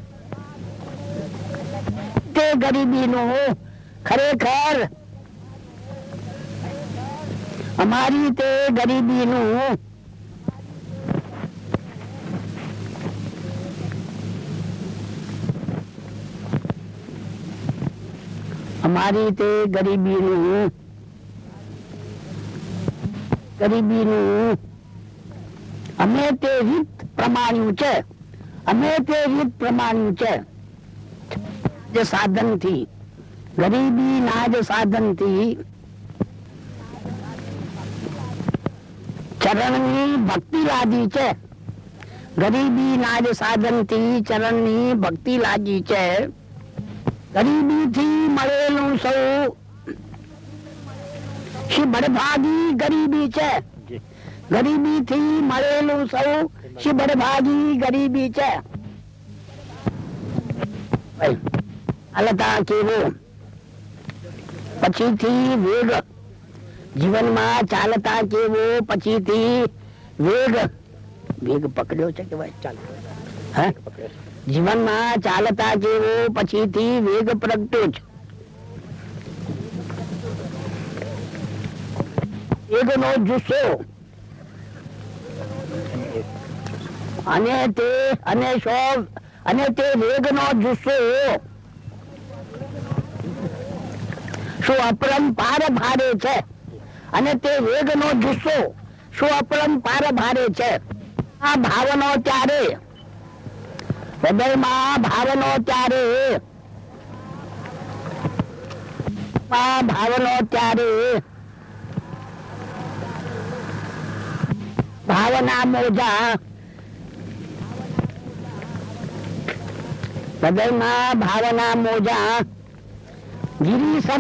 તે ગરીબીનું ખરેખર અમારી તે ગરીબીનું અમારી તે ગરીબીનું અમે તે રીત પ્રમાણ્યું છે. અમે તે રીત પ્રમાણ્યું છે. જે સાધન થી, ગરીબી ના જ સાધન થી ચરણની ભક્તિ લાગી છે. ગરીબી ના જ સાધન થી ચરણની ભક્તિ લાગી છે. ગરીબી થી મળેલું સૌ શી બડભાગી ગરીબી છે. ગરીબી થી મળેલું સૌ શી બડભાગી ગરીબી છે. હાલતા કેવું પછીથી વેગ, જીવનમાં ચાલતા કેવું પછીથી વેગ, વેગ પકડ્યો છે કે ભાઈ ચાલ, હે જીવનમાં ચાલતા કેવું પછીથી વેગ પ્રગટ્યો છે. વેગનો જુસ્સો અને તે વેગનો જુસ્સો શું અપરંપાર ભારે છે. અને તે વેગનો જુસ્સો શું અપરંપાર ભારે છે. આ ભાવનો ત્યારે, હૃદયમાં ભાવનો ત્યારે, ભાવનો ત્યારે ભાવના મોજા, હૃદયમાં ભાવના મોજા ગિરીસન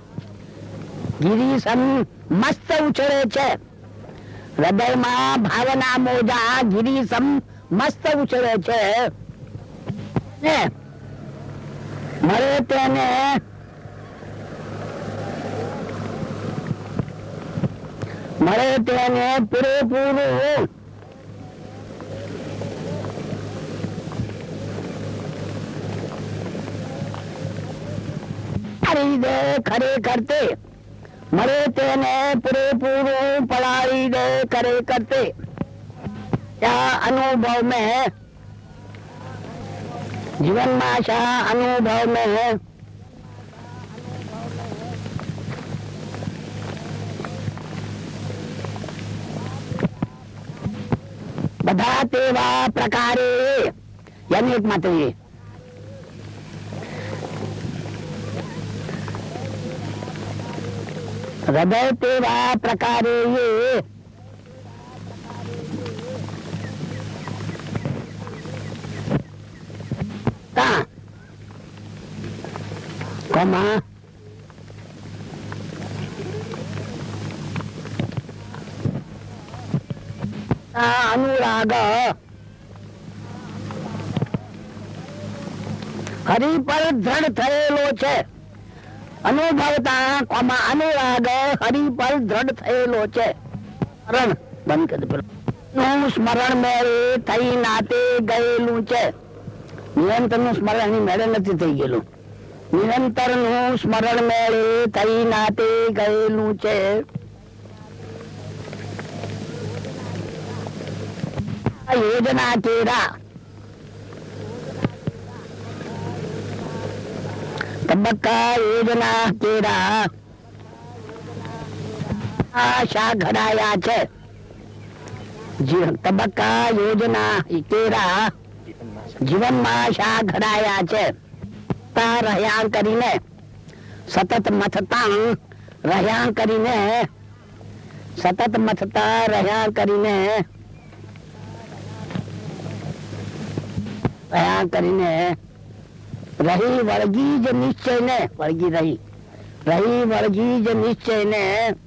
મસ્ત ઉછળે છે. હૃદયમાં ભાવના મોજા ગિરીસમ મસ્ત ઉછળે છે. મળે તેને પૂરેપૂરું ખરેખર તે મળે તેને પૂરેપૂરું પડાવી દે ખરેખર તે. क्या अनुभव में है, जीवन में शा अनुभव में है. બધા તેવા પ્રકારે યાની એક માત્ર હૃદય તેવા પ્રકારે અનુરાગ હરિ પર દ્રઢ થયેલો છે. અનુભવતા અનુરાગ હરિ પર દ્રઢ થયેલો છે. સ્મરણ બંધ કરી નું સ્મરણ મેળે થઈ નાતે ગયેલું છે. નિરંતર નું સ્મરણ મેળે નથી થઈ ગયેલું. નિરંતર નું સ્મરણ મેળે થઈ નાતે ગયેલું છે. योजना केरा તબક્કા યોજના કેરા આશા ઘડાયા છે. તબક્કા યોજના કેરા જીવનમાં આશા ઘડાયા છે. રહ્યા કરીને સતત મથતા રહ્યા કરીને સતત મથતા રહ્યા કરીને રહી વળગી જ નિશ્ચય ને રહી વળગી જ નિશ્ચય ને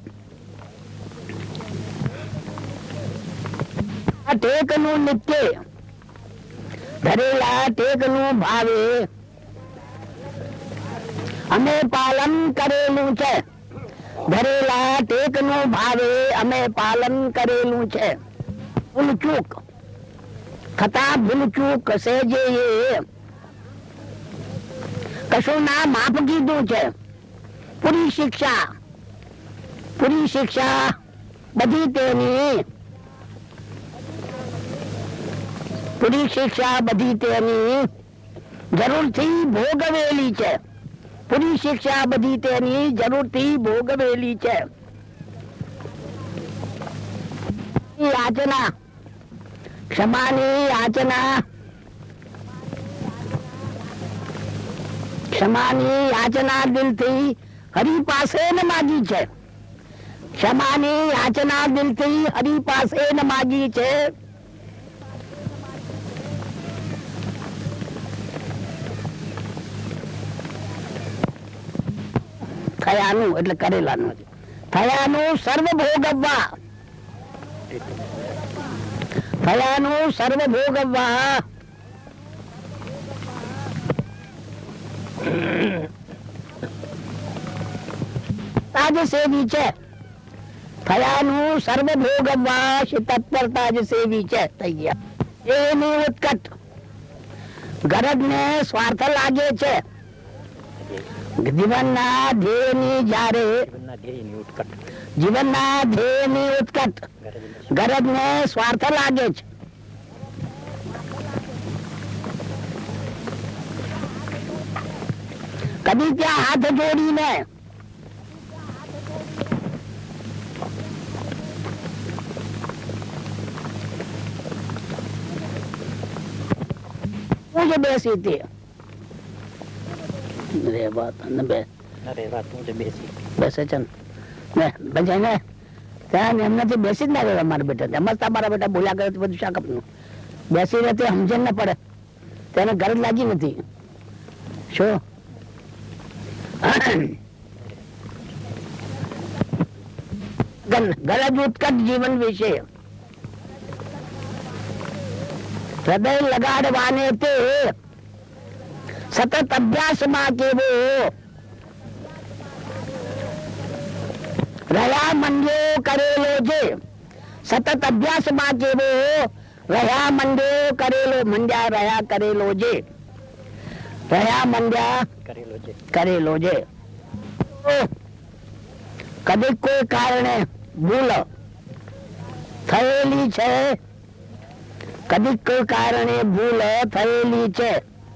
ટેક નું નિત્ય ધરેલા ટેક નું ભાવે અમે પાલન કરેલું છે. ધરેલા ટેક નું ભાવે અમે પાલન કરેલું છે. ભૂલચૂક થતા ભૂલચૂક સેજે કશું ના માફ કીધું છે. પૂરી શિક્ષા બધી તેની પૂરી શિક્ષા બધી તેની જરૂરથી ભોગવેલી છે. પૂરી શિક્ષા બધી તેની જરૂરથી ભોગવેલી છે. યાચના ક્ષમાની યાચના દિલથી હરી પાસે ન માગી છે. ક્ષમાની યાચના દિલથી હરી પાસે ન માગી છે. થયાનું એટલે કરેલાનું થયાનું સર્વ ભોગવવા થયાનું સર્વ ભોગવવા તાજ સેવી છે. થયાનું સર્વ ભોગવવા તત્પરતા જ સેવી છે. થઈ ગયા એની ઉત્કટ ગરજ ને સ્વાર્થ લાગે છે. જીવનના ધ્યેયની જ્યારે જીવનના ધ્યેયની ઉત્કટ ગરજ ને સ્વાર્થ લાગે છે. કદી ત્યાં હાથ જોડીને હું જ બેસી હતી બેસે છે ને ત્યાં એમનાથી બેસી જ ના રહ્યો. મારા બેટા મસ્ત મારા બેટા બોલ્યા કરે બધું શાકપ નું બેસી રહે તે સમજણ ના પડે. તેને ગરજ લાગી નથી. શું ગરજ ઉત્કટ જીવન વિશે હૃદય લગાડવાને તે સતત અભ્યાસમાં કેવો રહ્યા મંડ્યો કરેલો છે. સતત અભ્યાસમાં કેવો રહ્યા મંડ્યો કરેલો રહ્યા કરેલો છે. રહ્યા મંડ્યા કરેલો છે. કદી કોઈ કારણે ભૂલ થયેલી છે. કદી કોઈ કારણે ભૂલ થયેલી છે.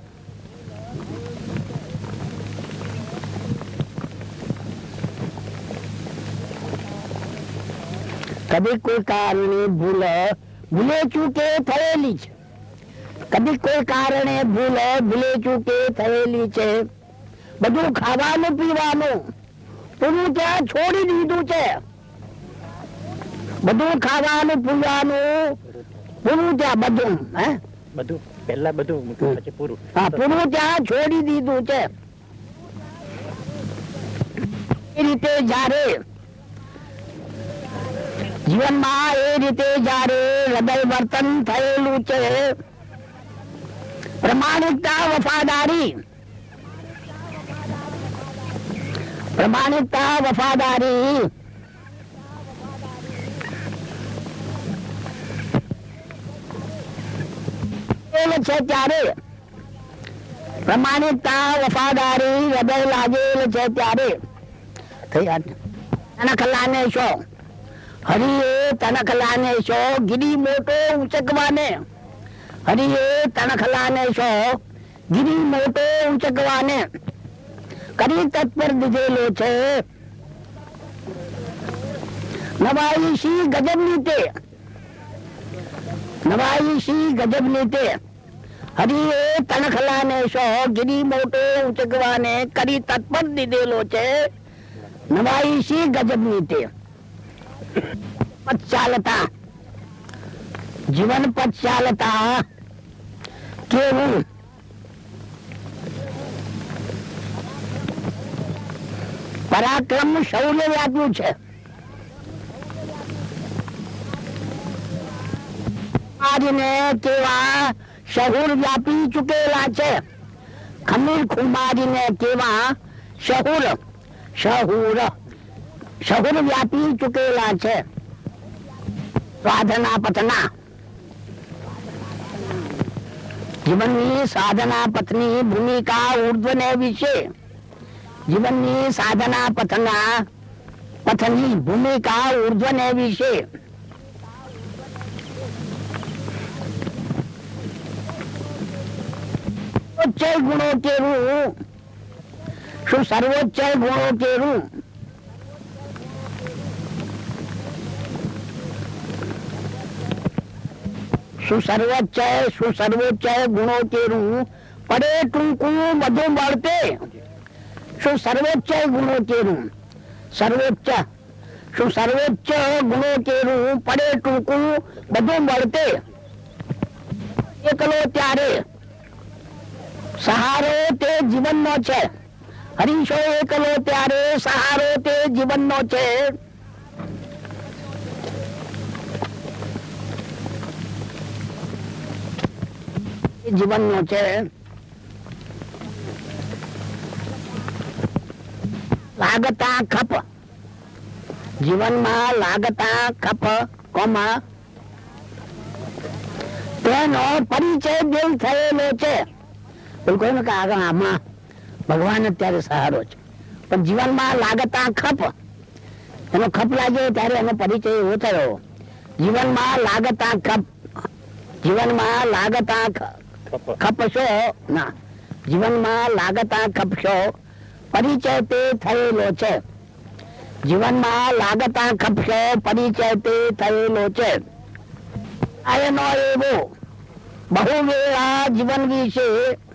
કદી કોઈ કારણે ભૂલે ચૂકે થયેલી છે. કદી કોઈ કારણે ભૂલે ચૂકે થયેલી છે. બધું ખાવાનું પીવાનું પૂરું ત્યાં છોડી દીધું છે. બધું ખાવાનું પીવાનું પૂરું ત્યાં બધું બધું પહેલા બધું પછી પૂરું પૂરું ત્યાં છોડી દીધું છે. એ રીતે જયારે જીવનમાં એ રીતે જયારે હૃદય વર્તન થયેલું છે. પ્રમાણિકતા વફાદારી છે ત્યારે પ્રમાણિકતા વફાદારી હૃદય લાગેલ છે ત્યારે થઈ ખલાને શો હરિએ તણખલાને શો ગિરી મોટો ઉંચકવાને, હરિએ તણખલાને શો ગિરી મોટો ઉંચકવાને કરી તત્પર દીધેલો છે. નવાઈ શી ગજબ નીતે, નવાઈ શી ગજબ નીતે, હરિએ તણખલાને શો ગિરી મોટો ઉંચકવાને કરી તત્પર દીધેલો છે. નવાઈ શી ગજબ નીતે. પથ ચાલતા, જીવન પથ ચાલતા કેવું પરાક્રમ શૌર્ય વ્યાપ્યું છે. આજને કેવા શહુર વ્યાપી ચુકેલા છે. ખમીર ખુમારીને કેવા શહુર શહુર શહુર વ્યાપી ચુકેલા છે. સાધના પથના, જીવનની સાધના પથની ભૂમિકા ઉર્ધ્વને વિશે, જીવનની સાધના પથની ભૂમિકા ઉર્ધ્વને વિશે સર્વોચ્ચ ગુણો કેરું, શું સર્વોચ્ચ ગુણો કેરું. સુસર્વોચ્ચ ગુણો કેરું પડે ટૂંકું બધું મળતે. શું સર્વોચ્ચ ગુણો કેરું, સર્વોચ્ચ ગુણો કેરું પડે ટૂંકું બધું મળતે. એકલો ત્યારે સહારો તે જીવનનો છે. હરીશો એકલો ત્યારે સહારો તે જીવનનો છે. જીવનનો છે. લાગતા ખપ, જીવનમાં લાગતા ખપ કોમા તેનો પરિચય દેવ થયેલો છે. બિલકુલ કે આગળ આમાં ભગવાન અત્યારે સહારો છે, પણ જીવનમાં લાગતા ખપ, એનો ખપ લાગ્યો ત્યારે એનો પરિચય એવો થયો. જીવનમાં લાગતા ખપ, જીવનમાં લાગતા ખપશો ના, જીવનમાં લાગતા ખપશો પરિચય તે થયેલો છે. જીવનમાં લાગતા ખપશો પરિચય તે થયેલો છે. એનો એવો બહુ વેળા જીવન વિશે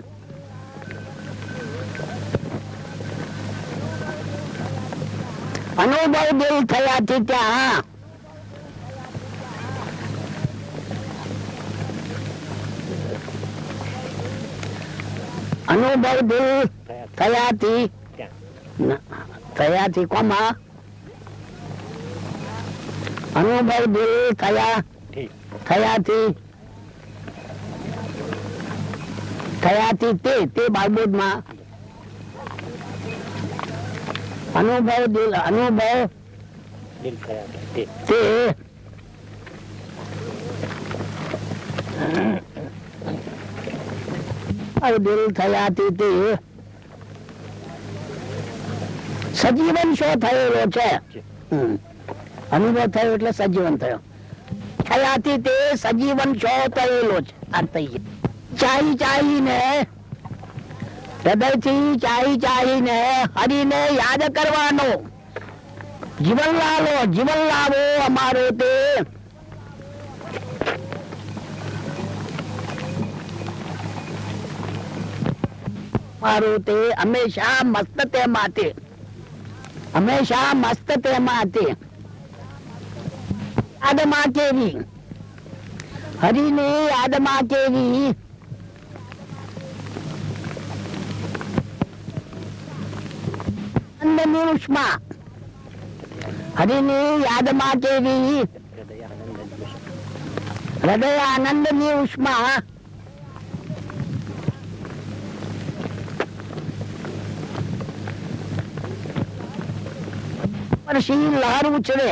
અનુભવ દિલ થયાથી ત્યાં અનુભવ દિલ થયાથી કોમા અનુભવ દિલ થયાથી તે બાબતમાં અનુભવ દિલ તે દિલ થયાથી તે સજીવન શો થયેલો છે. અનુભવ થયો એટલે સજીવન થયો. થયાથી તે સજીવન શો થયેલો છે. ચાહી ચાહીને હૃદયથી ચાહીને હરિને યાદ કરવાનો. જીવન લાવો અમારો તે મારું તે હંમેશા મસ્ત તે માટે, હંમેશા મસ્ત તે માટે. યાદમાં કેવી, હરિની યાદમાં કેવી આનંદની ઉષ્મા, હરિની યાદમાં કેવી હૃદય આનંદની ઉષ્મા. પરશી લહર ઉછળે,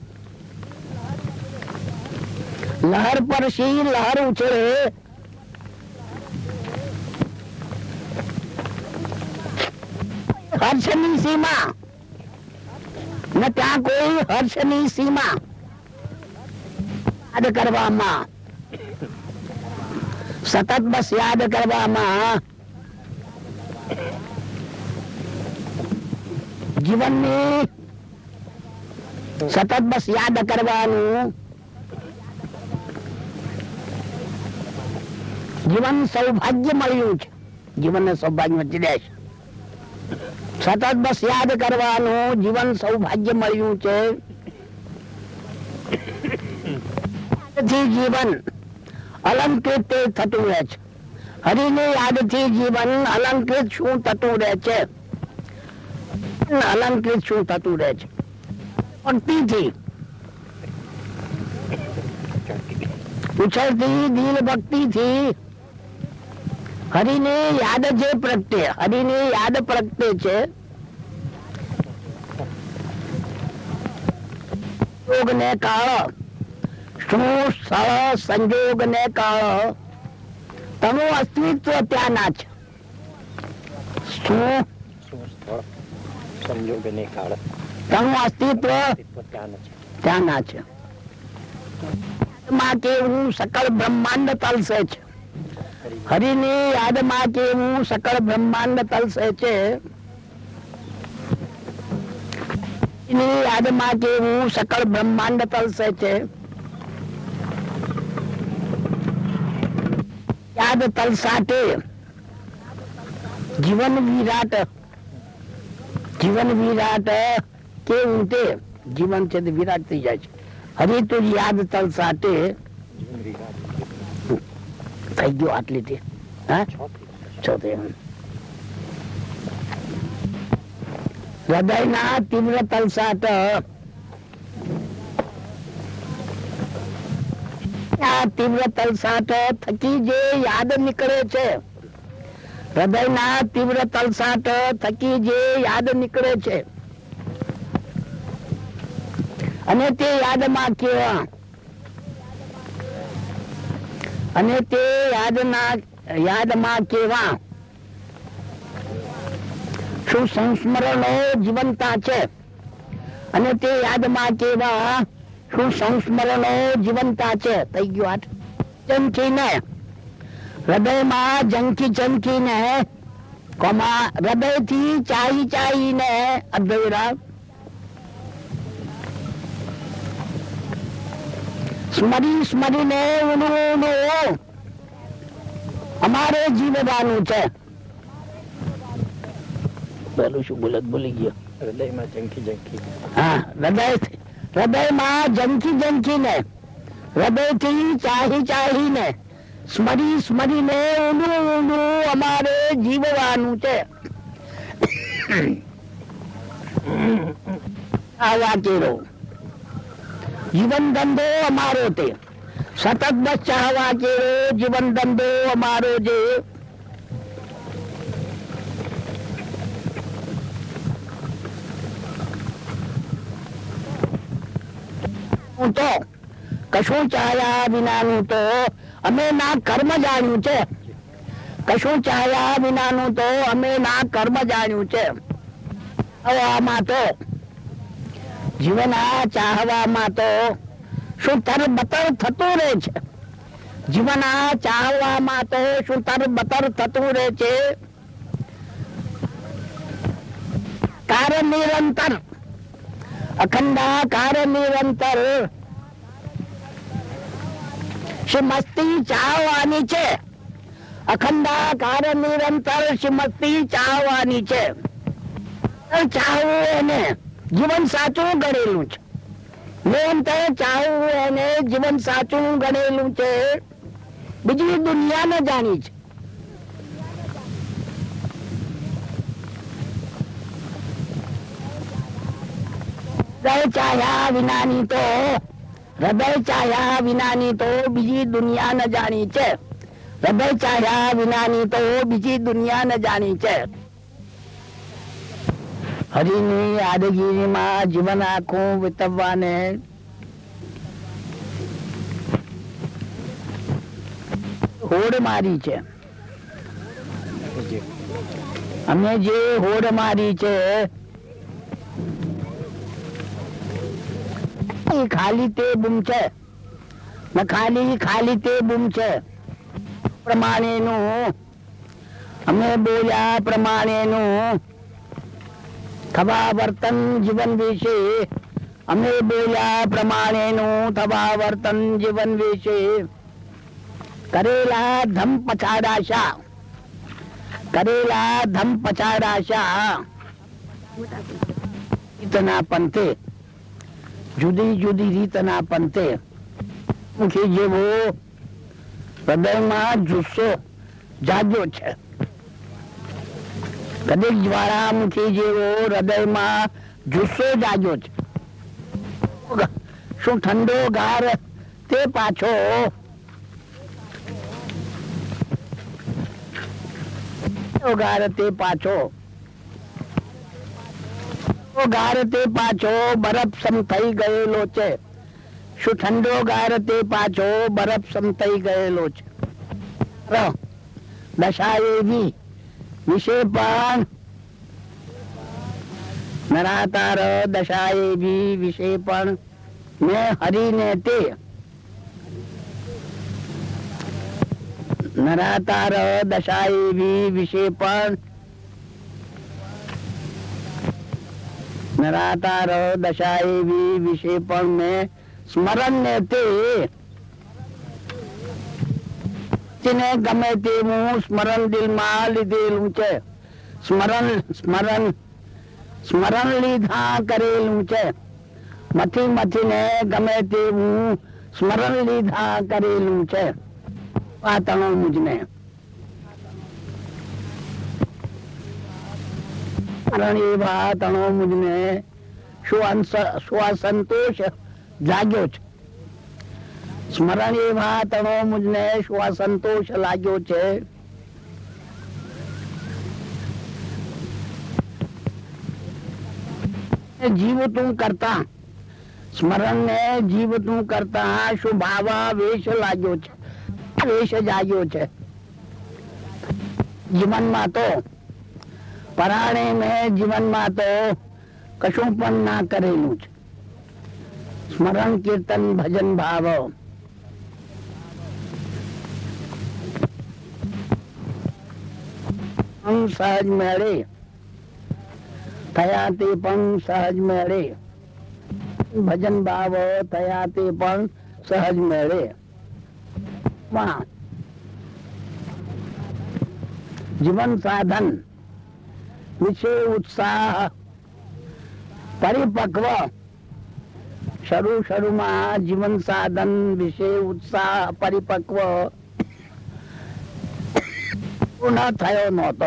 લહર પરશી લહર ઉછળે. હર્ષની સીમા ન ત્યાં કોઈ હર્ષની સીમા, યાદ કરવામાં, સતત બસ યાદ કરવામાં જીવનની સતત બસ યાદ કરવાનું જીવન સૌભાગ્ય મળ્યું છે. જીવનને સૌભાગ્ય વચ્ચે દેશ સતત બસ યાદ કરવાનું જીવન સૌભાગ્ય મળ્યું છે. જીવન અલંકૃત થતું રહે છે. હરિની યાદથી જીવન અલંકૃત શું થતું રહે છે? અલંકૃત શું થતું રહે છે? ભક્તિથી ઉછળતી દિલ ભક્તિથી હરિની યાદ જે પ્રગટે, હરિની યાદ પ્રગટે છે. સંજોગ ને કાળ, શું સ્થળ સંજોગ ને કાળ, તનું અસ્તિત્વ ત્યાંના છે. શું સંજોગ ને કાળ, તનું અસ્તિત્વ ત્યાંના છે. માં કેવું સકળ બ્રહ્માંડ તલસે છે. હરિની યાદમાં કેવું સકળ બ્રહ્માંડ તલસે છે. હરિની યાદમાં કેવું સકળ બ્રહ્માંડ તલસે છે. યાદ તલસાટે જીવન વિરાટ, જીવન વિરાટ કેવું તે જીવન છે તે વિરાટ થઈ જાય છે. હરિ તું યાદ તલસાટે થઈ ગયો આટલી તે હૃદયના તીવ્ર તલસાટ, આ તીવ્ર તલસાટ થકી જે યાદ નીકળે છે, હૃદયના તીવ્ર તલસાટ થકી જે યાદ નીકળે છે અને તે યાદમાં કેવા, અને તે યાદમાં કેવા શું સંસ્મરણો જીવંતા છે. અને તે યાદમાં કેવા શું સંસ્મરણો જીવંતા છે. થઈ ગયું આઠ. ઝંખીને હૃદયમાં ઝંખી ઝંખીને હૃદયથી ચાહી ચાહીને અદ્વૈરા સ્મરી સ્મરીને અમારે જીવવાનું છે. પેલું શું બોલત ભૂલી ગયો. હૃદયમાં ઝંખી ઝંખી, હા હૃદયમાં ઝંખી ઝંખીને હૃદયથી ચાહી ચાહીને સ્મરી સ્મરીને અમારે જીવવાનું છે. આ વાંચેલો જીવન ધંધો અમારો તે સતત બસ ચાહવા કેવો જીવન ધંધો અમારો જે તો કશું ચાહ્યા વિનાનું તો અમે ના કર્મ જાણ્યું છે. કશું ચાહ્યા વિનાનું તો અમે ના કર્મ જાણ્યું છે. આમાં તો જીવન આ ચાહવામાં તો શું તરબતર થતું રહે છે. જીવન આ ચાહવામાં તો શું તરબતર થતું રહે છે. કાર નિરંતર અખંડાકાર નિરંતર મસ્તી ચાહવાની છે. અખંડાકાર નિરંતર મસ્તી ચાહવાની છે. ચાહવું એને જીવન સાચું ગણેલું છે. નિરંતર ચાહવું એને જીવન સાચું ગણેલું છે. બીજી દુનિયાને જાણી છે. હૃદય ચાહ્યા વિનાની તો હૃદય ચાહ્યા વિનાની તો બીજી દુનિયા ન જાણી છે. હૃદય ચાહ્યા વિનાની તો બીજી દુનિયા ન જાણી છે. હરિની યાદગીરીમાં જીવન આખું વિતવવાને હોડ મારી છે. અમે જે હોડ મારી છે ખાલી તે બૂમ છે. ને ખાલી ખાલી તે બૂમ છે પ્રમાણેનું અમે બોલ્યા પ્રમાણેનું થવા વર્તન જીવન વિશે અમે બોલ્યા પ્રમાણેનું થવા વર્તન જીવન વિશે કરેલા ધમ પછાડાશા કરેલા ધમ પછાડાશા રીતના પંથે જુદી જુદી રીતના પંથે મુખી જેવો હૃદયમાં જુસ્સો જાગ્યો છે. કદીક જ્વાળામુખી જેવો હૃદયમાં જુસ્સો જાગ્યો છે. શું ઠંડો ગાર તે પાછો ગાર તે પાછો ગાર તે પાછો બરફ સમ થઈ ગયેલો છે. શું ઠંડો ગાર તે પાછો બરફ સમ થઈ ગયેલો છે. દશા એવી વિશે પણ નરાતાર દશા એવી વિશે પણ મેં હરીને તે નરાતાર દશા એવી વિશે પણ નરાતાર દશા એવી વિશે પણ મેં સ્મરણ ને તેને ગમે તેવું સ્મરણ દિલમાં લીધેલું છે. સ્મરણ લીધા કરેલું છે. મથી મથીને ગમે તેવું સ્મરણ લીધા કરેલું છે. આ તણો મુજને એવા તણો મુજને શું સંતોષ જાગ્યો છે. સ્મરણ એવા તણો મુજને શું સંતોષ લાગ્યો છે. જીવતું કરતા સ્મરણ ને જીવતું કરતા શું ભાવ વેશ લાગ્યો છે. વેશ જાગ્યો છે. જીવનમાં તો પરાણે મેં જીવનમાં તો કશું પણ ના કરેલું છે. સ્મરણ કીર્તન ભજન ભાવ સહજ મેળે થયા તે પણ સહજ મેળે. ભજન ભાવ થયા તે પણ સહજ મેળે. જીવન સાધન વિશે ઉત્સાહ પરિપક્વ શરૂમાં જીવન સાધન વિશે ઉત્સાહ પરિપક્વ પૂર્ણ થયો નહોતો.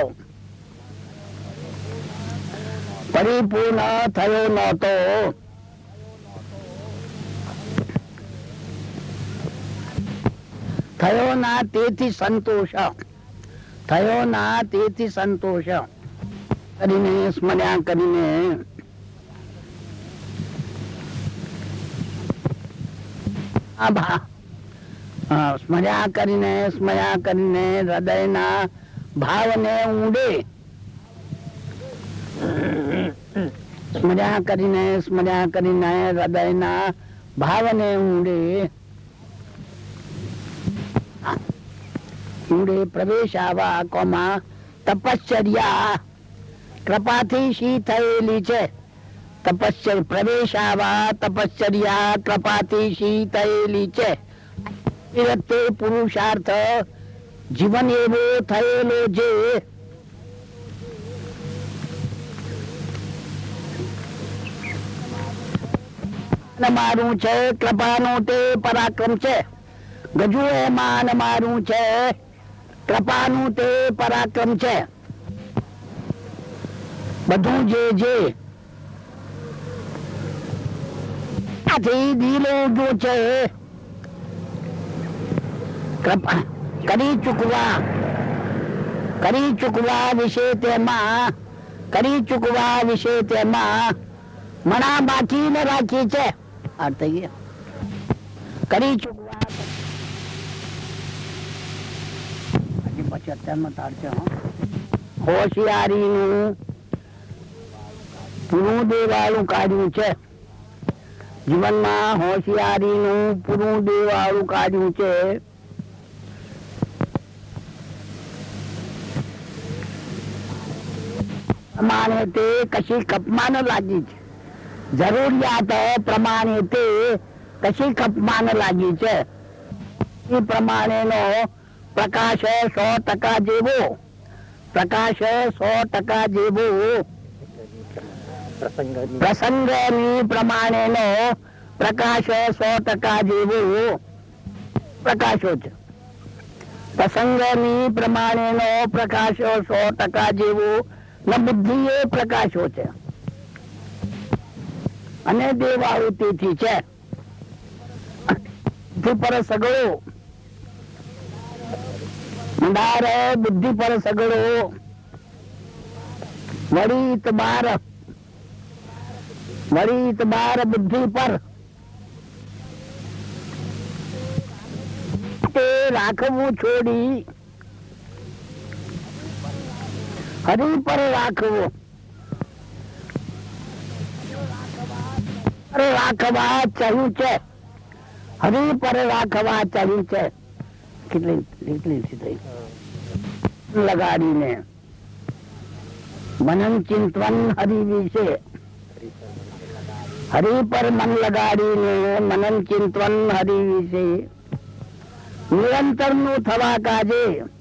પરિપૂર્ણ થયો નહોતો. થયો ના તેથી સંતોષ થયો ના તેથી સંતોષ કરીને સ્મર્યા કરીને સ્મર્યા કરીને હૃદયના ભાવને ઊંડે સ્મર્યા કરીને હૃદયના ભાવને ઊંડે પ્રવેશ આવા કોમાં તપશ્ચર્યા કૃપાથી શી થયેલી છે. પ્રવેશ આવા તપશ્ચર્યા કૃપાથી શી થયેલી છે. તે પુરુષાર્થ જીવન એવો થયેલો જે મારું છે. કૃપાનું તે પરાક્રમ છે. ગજુ એ માન મારું છે. કૃપાનું તે પરાક્રમ છે. બધું જે દિલો જો છે કરી ચૂકવા વિશે તેમાં મણા બાકી ને રાખી છે. કરી ચૂકવા પછી અત્યારમાં તારશે હોશિયારીનું પૂરું દેવાળું કાઢ્યું છે. જીવનમાં હોશિયારીનું પૂરું દેવાળું કાઢ્યું છે. પ્રમાણે તે કશી કપમાં ન લાગી છે. જરૂરિયાત પ્રમાણે તે કશી કપમાં ન લાગી છે. એ પ્રમાણેનો પ્રકાશ 100% જેવો, પ્રકાશ 100% જેવો પ્રસંગની પ્રમાણેનો પ્રકાશ 100% જેવો પ્રકાશો છે. પ્રસંગની પ્રમાણેનો પ્રકાશ 100% જેવો ન બુદ્ધિ એ પ્રકાશો છે અને દેવાળું તેથી છે. પર સગળો મંડાર બુદ્ધિ પર સગળો વળી ઇતબાર બુદ્ધિ પર તે રાખવું છોડી હરી પર રાખવો, રાખવા ચાહ્યું છે. હરી પર રાખવા ચાહ્યું છે. કેટલી થઈ લગાડીને મનન ચિંતન હરિ વિશે, હરિ પર મન લગાડીને મનન ચિંતન હરિ વિશે નિરંતર નું થવા કાજે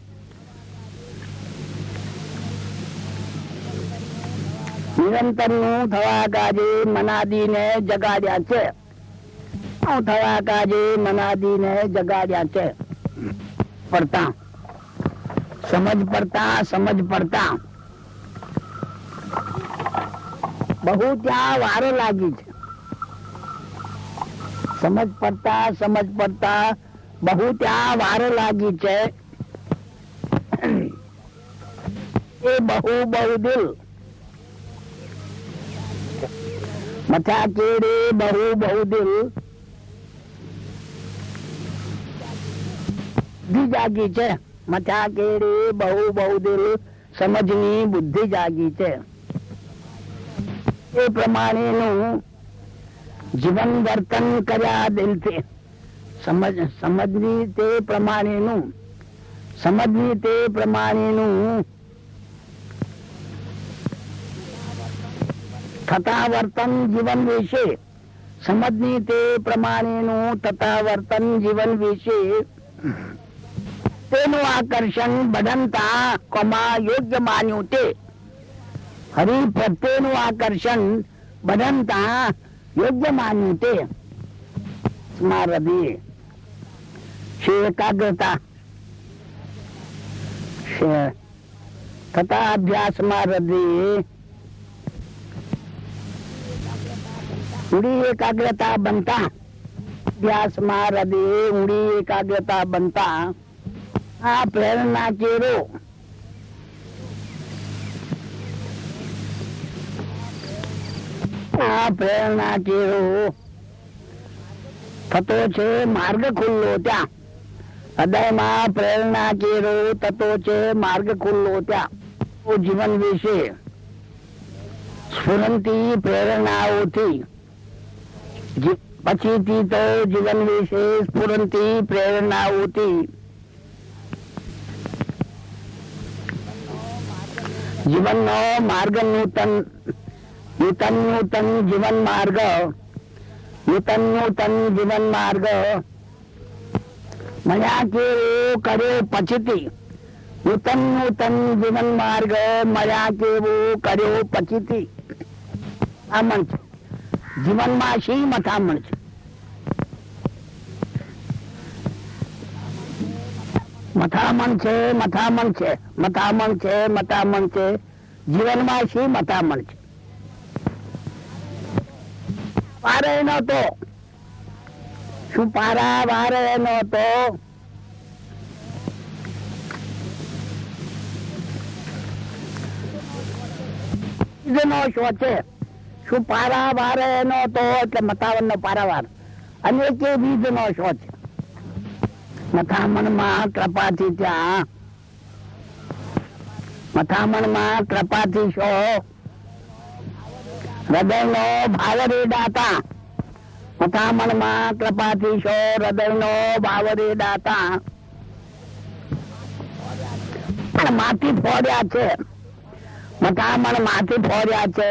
મનાદી ને જગાડ્યા છે. થવા કાજે મનાદી ને જગાડ્યા છે. પડતા સમજ પડતા બહુ ત્યાં વારો લાગી છે. સમજ પડતા બહુ ત્યાં વારો લાગી છે. એ બહુ દિલ મથા કેડે બહુ દિલ બુદ્ધિ જાગી છે. મથા કેડે બહુ દિલ સમજની બુદ્ધિ જાગી છે. એ પ્રમાણેનું જીવન વર્તન કર્યા દિલથી સમજની તે પ્રમાણેનું થતા વર્તન જીવન વિશે, સમજની તે પ્રમાણેનું થતા વર્તન જીવન વિશે તેનું આકર્ષણ બદનતા યોગ્ય માન્યું તે હરિ પ્રત્યેનું આકર્ષણ બદનતા યોગ્ય માન્યું તે સ્મારદી એકાગ્રતા થતા અભ્યાસમાં હૃદય ઊંડી એકાગ્રતા બનતા, અભ્યાસમાં હૃદય ઊંડી એકાગ્રતા બનતા આ પ્રેરણા કેરો થતો છે માર્ગ ખુલ્લો ત્યાં. હૃદયમાં પ્રેરણા કેરો થતો છે માર્ગ ખુલ્લો ત્યાં. જીવન વિશે સ્ફુરંતી પ્રેરણાઓથી પછીથી તો જીવન વિશે સ્ફુરંતી પ્રેરણાઓથી જીવનનો માર્ગ નૂતન જીવન માર્ગ મળ્યા કેવો કર્યો પછીથી. નૂતન જીવન માર્ગ મળ્યા કેવો કર્યો પછીથી. મથામણ છે જીવનમાં શી મથામણ છે? મથામણ છે જીવનમાં શી મથામણ છે? પારે નતો શું પારા વારે નતો શો છે. શું પારા વારે નતો એટલે મથામણ નો પારાવાર અને કે બીજ નો શો છે. મથામણમાં કૃપાથી શો હૃદય નો ભાવ રેડાતા મથામણમાં કૃપાથી શો હૃદયનો ભાવ રે દાતા. માથી ફોડ્યા છે, મથામણ માંથી ફોડ્યા છે.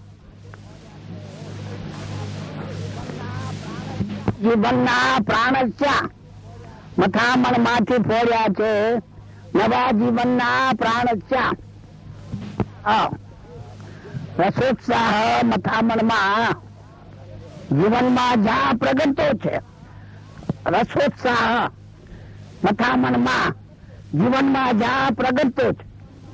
જીવનના પ્રાણસ્યા મથામણ માંથી ફોડ્યા છે, નવા જીવનના પ્રાણસ્યા. રસોત્સાહ મથામણમાં જીવનમાં જ્યાં પ્રગટતો છે, રસોત્સાહ મથામણમાં જીવનમાં જ્યાં પ્રગટતો છે,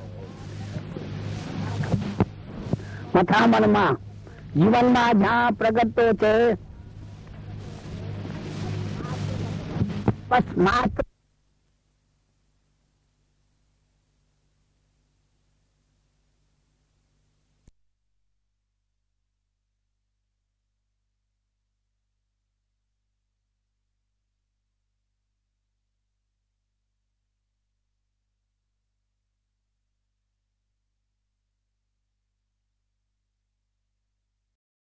મથામણમાં જીવનમાં જ્યાં પ્રગટતો છે, બસ માત્ર